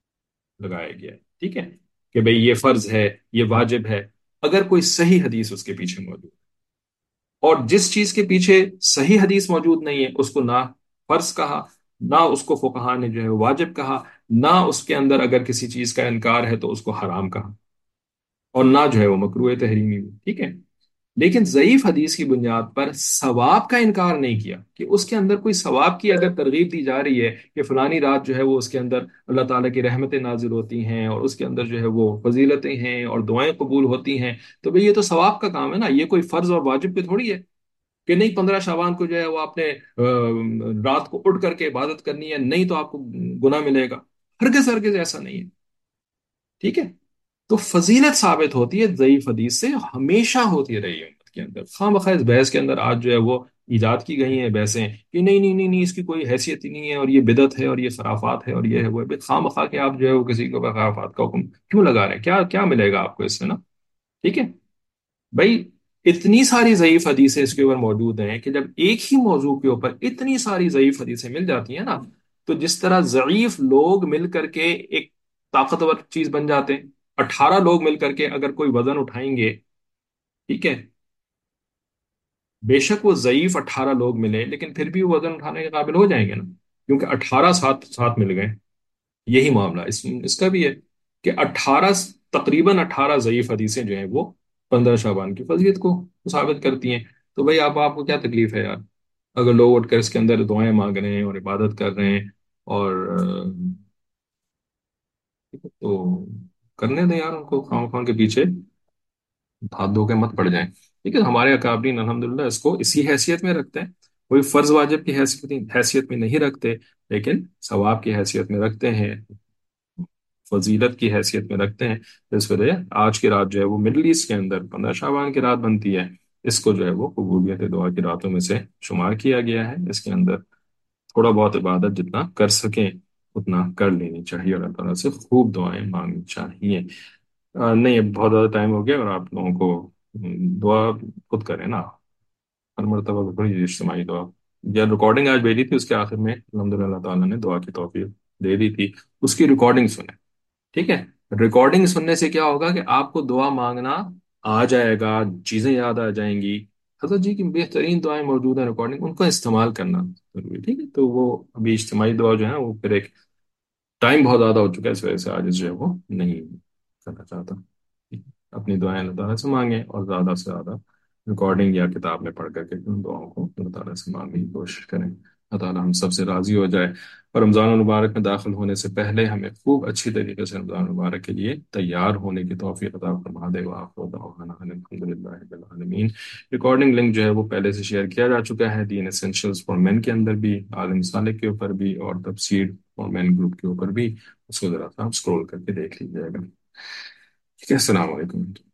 لگایا گیا ہے، ٹھیک ہے، کہ بھئی یہ فرض ہے، یہ واجب ہے، اگر کوئی صحیح حدیث اس کے پیچھے موجود ہے۔ اور جس چیز کے پیچھے صحیح حدیث موجود نہیں ہے اس کو نہ فرض کہا، نہ اس کو فقہا نے جو ہے واجب کہا، نہ اس کے اندر اگر کسی چیز کا انکار ہے تو اس کو حرام کہا، اور نہ جو ہے وہ مکروہ تحریمی ہوئی، ٹھیک ہے۔ لیکن ضعیف حدیث کی بنیاد پر ثواب کا انکار نہیں کیا، کہ اس کے اندر کوئی ثواب کی اگر ترغیب دی جا رہی ہے کہ فلانی رات جو ہے وہ اس کے اندر اللہ تعالیٰ کی رحمتیں نازل ہوتی ہیں اور اس کے اندر جو ہے وہ فضیلتیں ہیں اور دعائیں قبول ہوتی ہیں، تو بھئی یہ تو ثواب کا کام ہے نا، یہ کوئی فرض اور واجب پہ تھوڑی ہے کہ نہیں 15 شعبان کو جو ہے وہ آپ نے رات کو اٹھ کر کے عبادت کرنی ہے، نہیں تو آپ کو گناہ ملے گا۔ ہرگز ہرگز ایسا نہیں ہے، ٹھیک ہے۔ تو فضیلت ثابت ہوتی ہے ضعیف حدیث سے، ہمیشہ ہوتی رہی ہے امت کے اندر۔ خواہ مخواہ اس بحث کے اندر آج جو ہے وہ ایجاد کی گئی ہیں بحثیں کہ نہیں نہیں نہیں نہیں اس کی کوئی حیثیت ہی نہیں ہے اور یہ بدعت ہے اور یہ خرافات ہے اور یہ ہے وہ ہے۔ خواہ مخواہ کہ آپ جو ہے وہ کسی کو خرافات کا حکم کیوں لگا رہے ہیں؟ کیا کیا ملے گا آپ کو اس سے نا، ٹھیک ہے بھائی۔ اتنی ساری ضعیف حدیثیں اس کے اوپر موجود ہیں کہ جب ایک ہی موضوع کے اوپر اتنی ساری ضعیف حدیثیں مل جاتی ہیں نا، تو جس طرح ضعیف لوگ مل کر کے ایک طاقتور چیز بن جاتے ہیں، 18 لوگ مل کر کے اگر کوئی وزن اٹھائیں گے، ٹھیک ہے، बेशक वो ضعیف 18 लोग मिले, लेकिन फिर भी वो वजन उठाने के काबिल हो जाएंगे ना, क्योंकि 18 साथ साथ मिल गए। यही मामला इसका भी है कि 18, तकरीबन 18 ضعیف हदीसें जो हैं वो 15 शाबान की फजीलत को साबित करती हैं। तो भाई आप आपको क्या तकलीफ है यार, अगर लोग उठकर इसके अंदर दुआएं मांग रहे हैं और इबादत कर रहे हैं, और तो करने दें यार उनको, खाम खाम के पीछे हाथ धो के मत पड़ जाएं। ठीक है, हमारे अकाबरीन अल्हम्दुलिल्लाह इसको इसी हैसियत में रखते हैं। कोई फर्ज वाजिब की हैसियत में नहीं रखते, लेकिन सवाब की हैसियत में रखते हैं, फजीलत की हैसियत में रखते हैं। तो इस वजह आज की रात जो है वो मिडल ईस्ट के अंदर 15 शाबान की रात बनती है। इसको जो है वो कबूलियत दुआ की रातों में से शुमार किया गया है। इसके अंदर थोड़ा बहुत इबादत जितना कर सकें उतना कर लेनी चाहिए, और अल्लाह ताला से खूब दुआएं मांगनी चाहिए। नहीं, अब बहुत ज़्यादा टाइम हो गया, और आप लोगों को दुआ खुद करें ना, हर मरतबा को थोड़ी इज्तिमाई दुआ। या रिकॉर्डिंग आज भेजी थी, उसके आखिर में अल्हम्दुलिल्लाह अल्लाह ताला ने दुआ की तौफीक दे दी थी। उसकी रिकॉर्डिंग सुने। ठीक है, रिकॉर्डिंग सुनने से क्या होगा कि आपको दुआ मांगना आ जाएगा, चीजें याद आ जाएंगी। हजरत जी की बेहतरीन दुआएं मौजूद हैं रिकॉर्डिंग, उनको इस्तेमाल करना जरूरी है। ठीक है, तो वो अभी इज्तिमाई दुआ जो है वो फिर एक टाइम बहुत ज्यादा हो चुका है, इस वजह से आज जो है वो नहीं करना चाहता। ठीक है? अपनी दुआएं अल्लाह ताला से मांगे, और ज्यादा से ज्यादा रिकॉर्डिंग या किताब में पढ़ करके उन दुआओं को अल्लाह ताला से मांगने की कोशिश करें। अल्लाह ताला हम सबसे राजी हो जाए। और रमज़ान मुबारक में दाखिल होने से पहले हमें खूब अच्छी तरीके से रमज़ान मुबारक के लिए तैयार होने की तौफीक अता फरमा दे। अल्हम्दुलिल्लाह। रिकॉर्डिंग लिंक जो है वो पहले से शेयर किया जा चुका है, दीन एसेंशियल्स फॉर मेन के अंदर भी, आलम सालिक के ऊपर भी, और तफसीर फॉर मेन ग्रुप के ऊपर भी। उसको जरा सा आप स्क्रॉल करके देख लीजिएगा। ठीक है, अस्सलाम वालेकुम।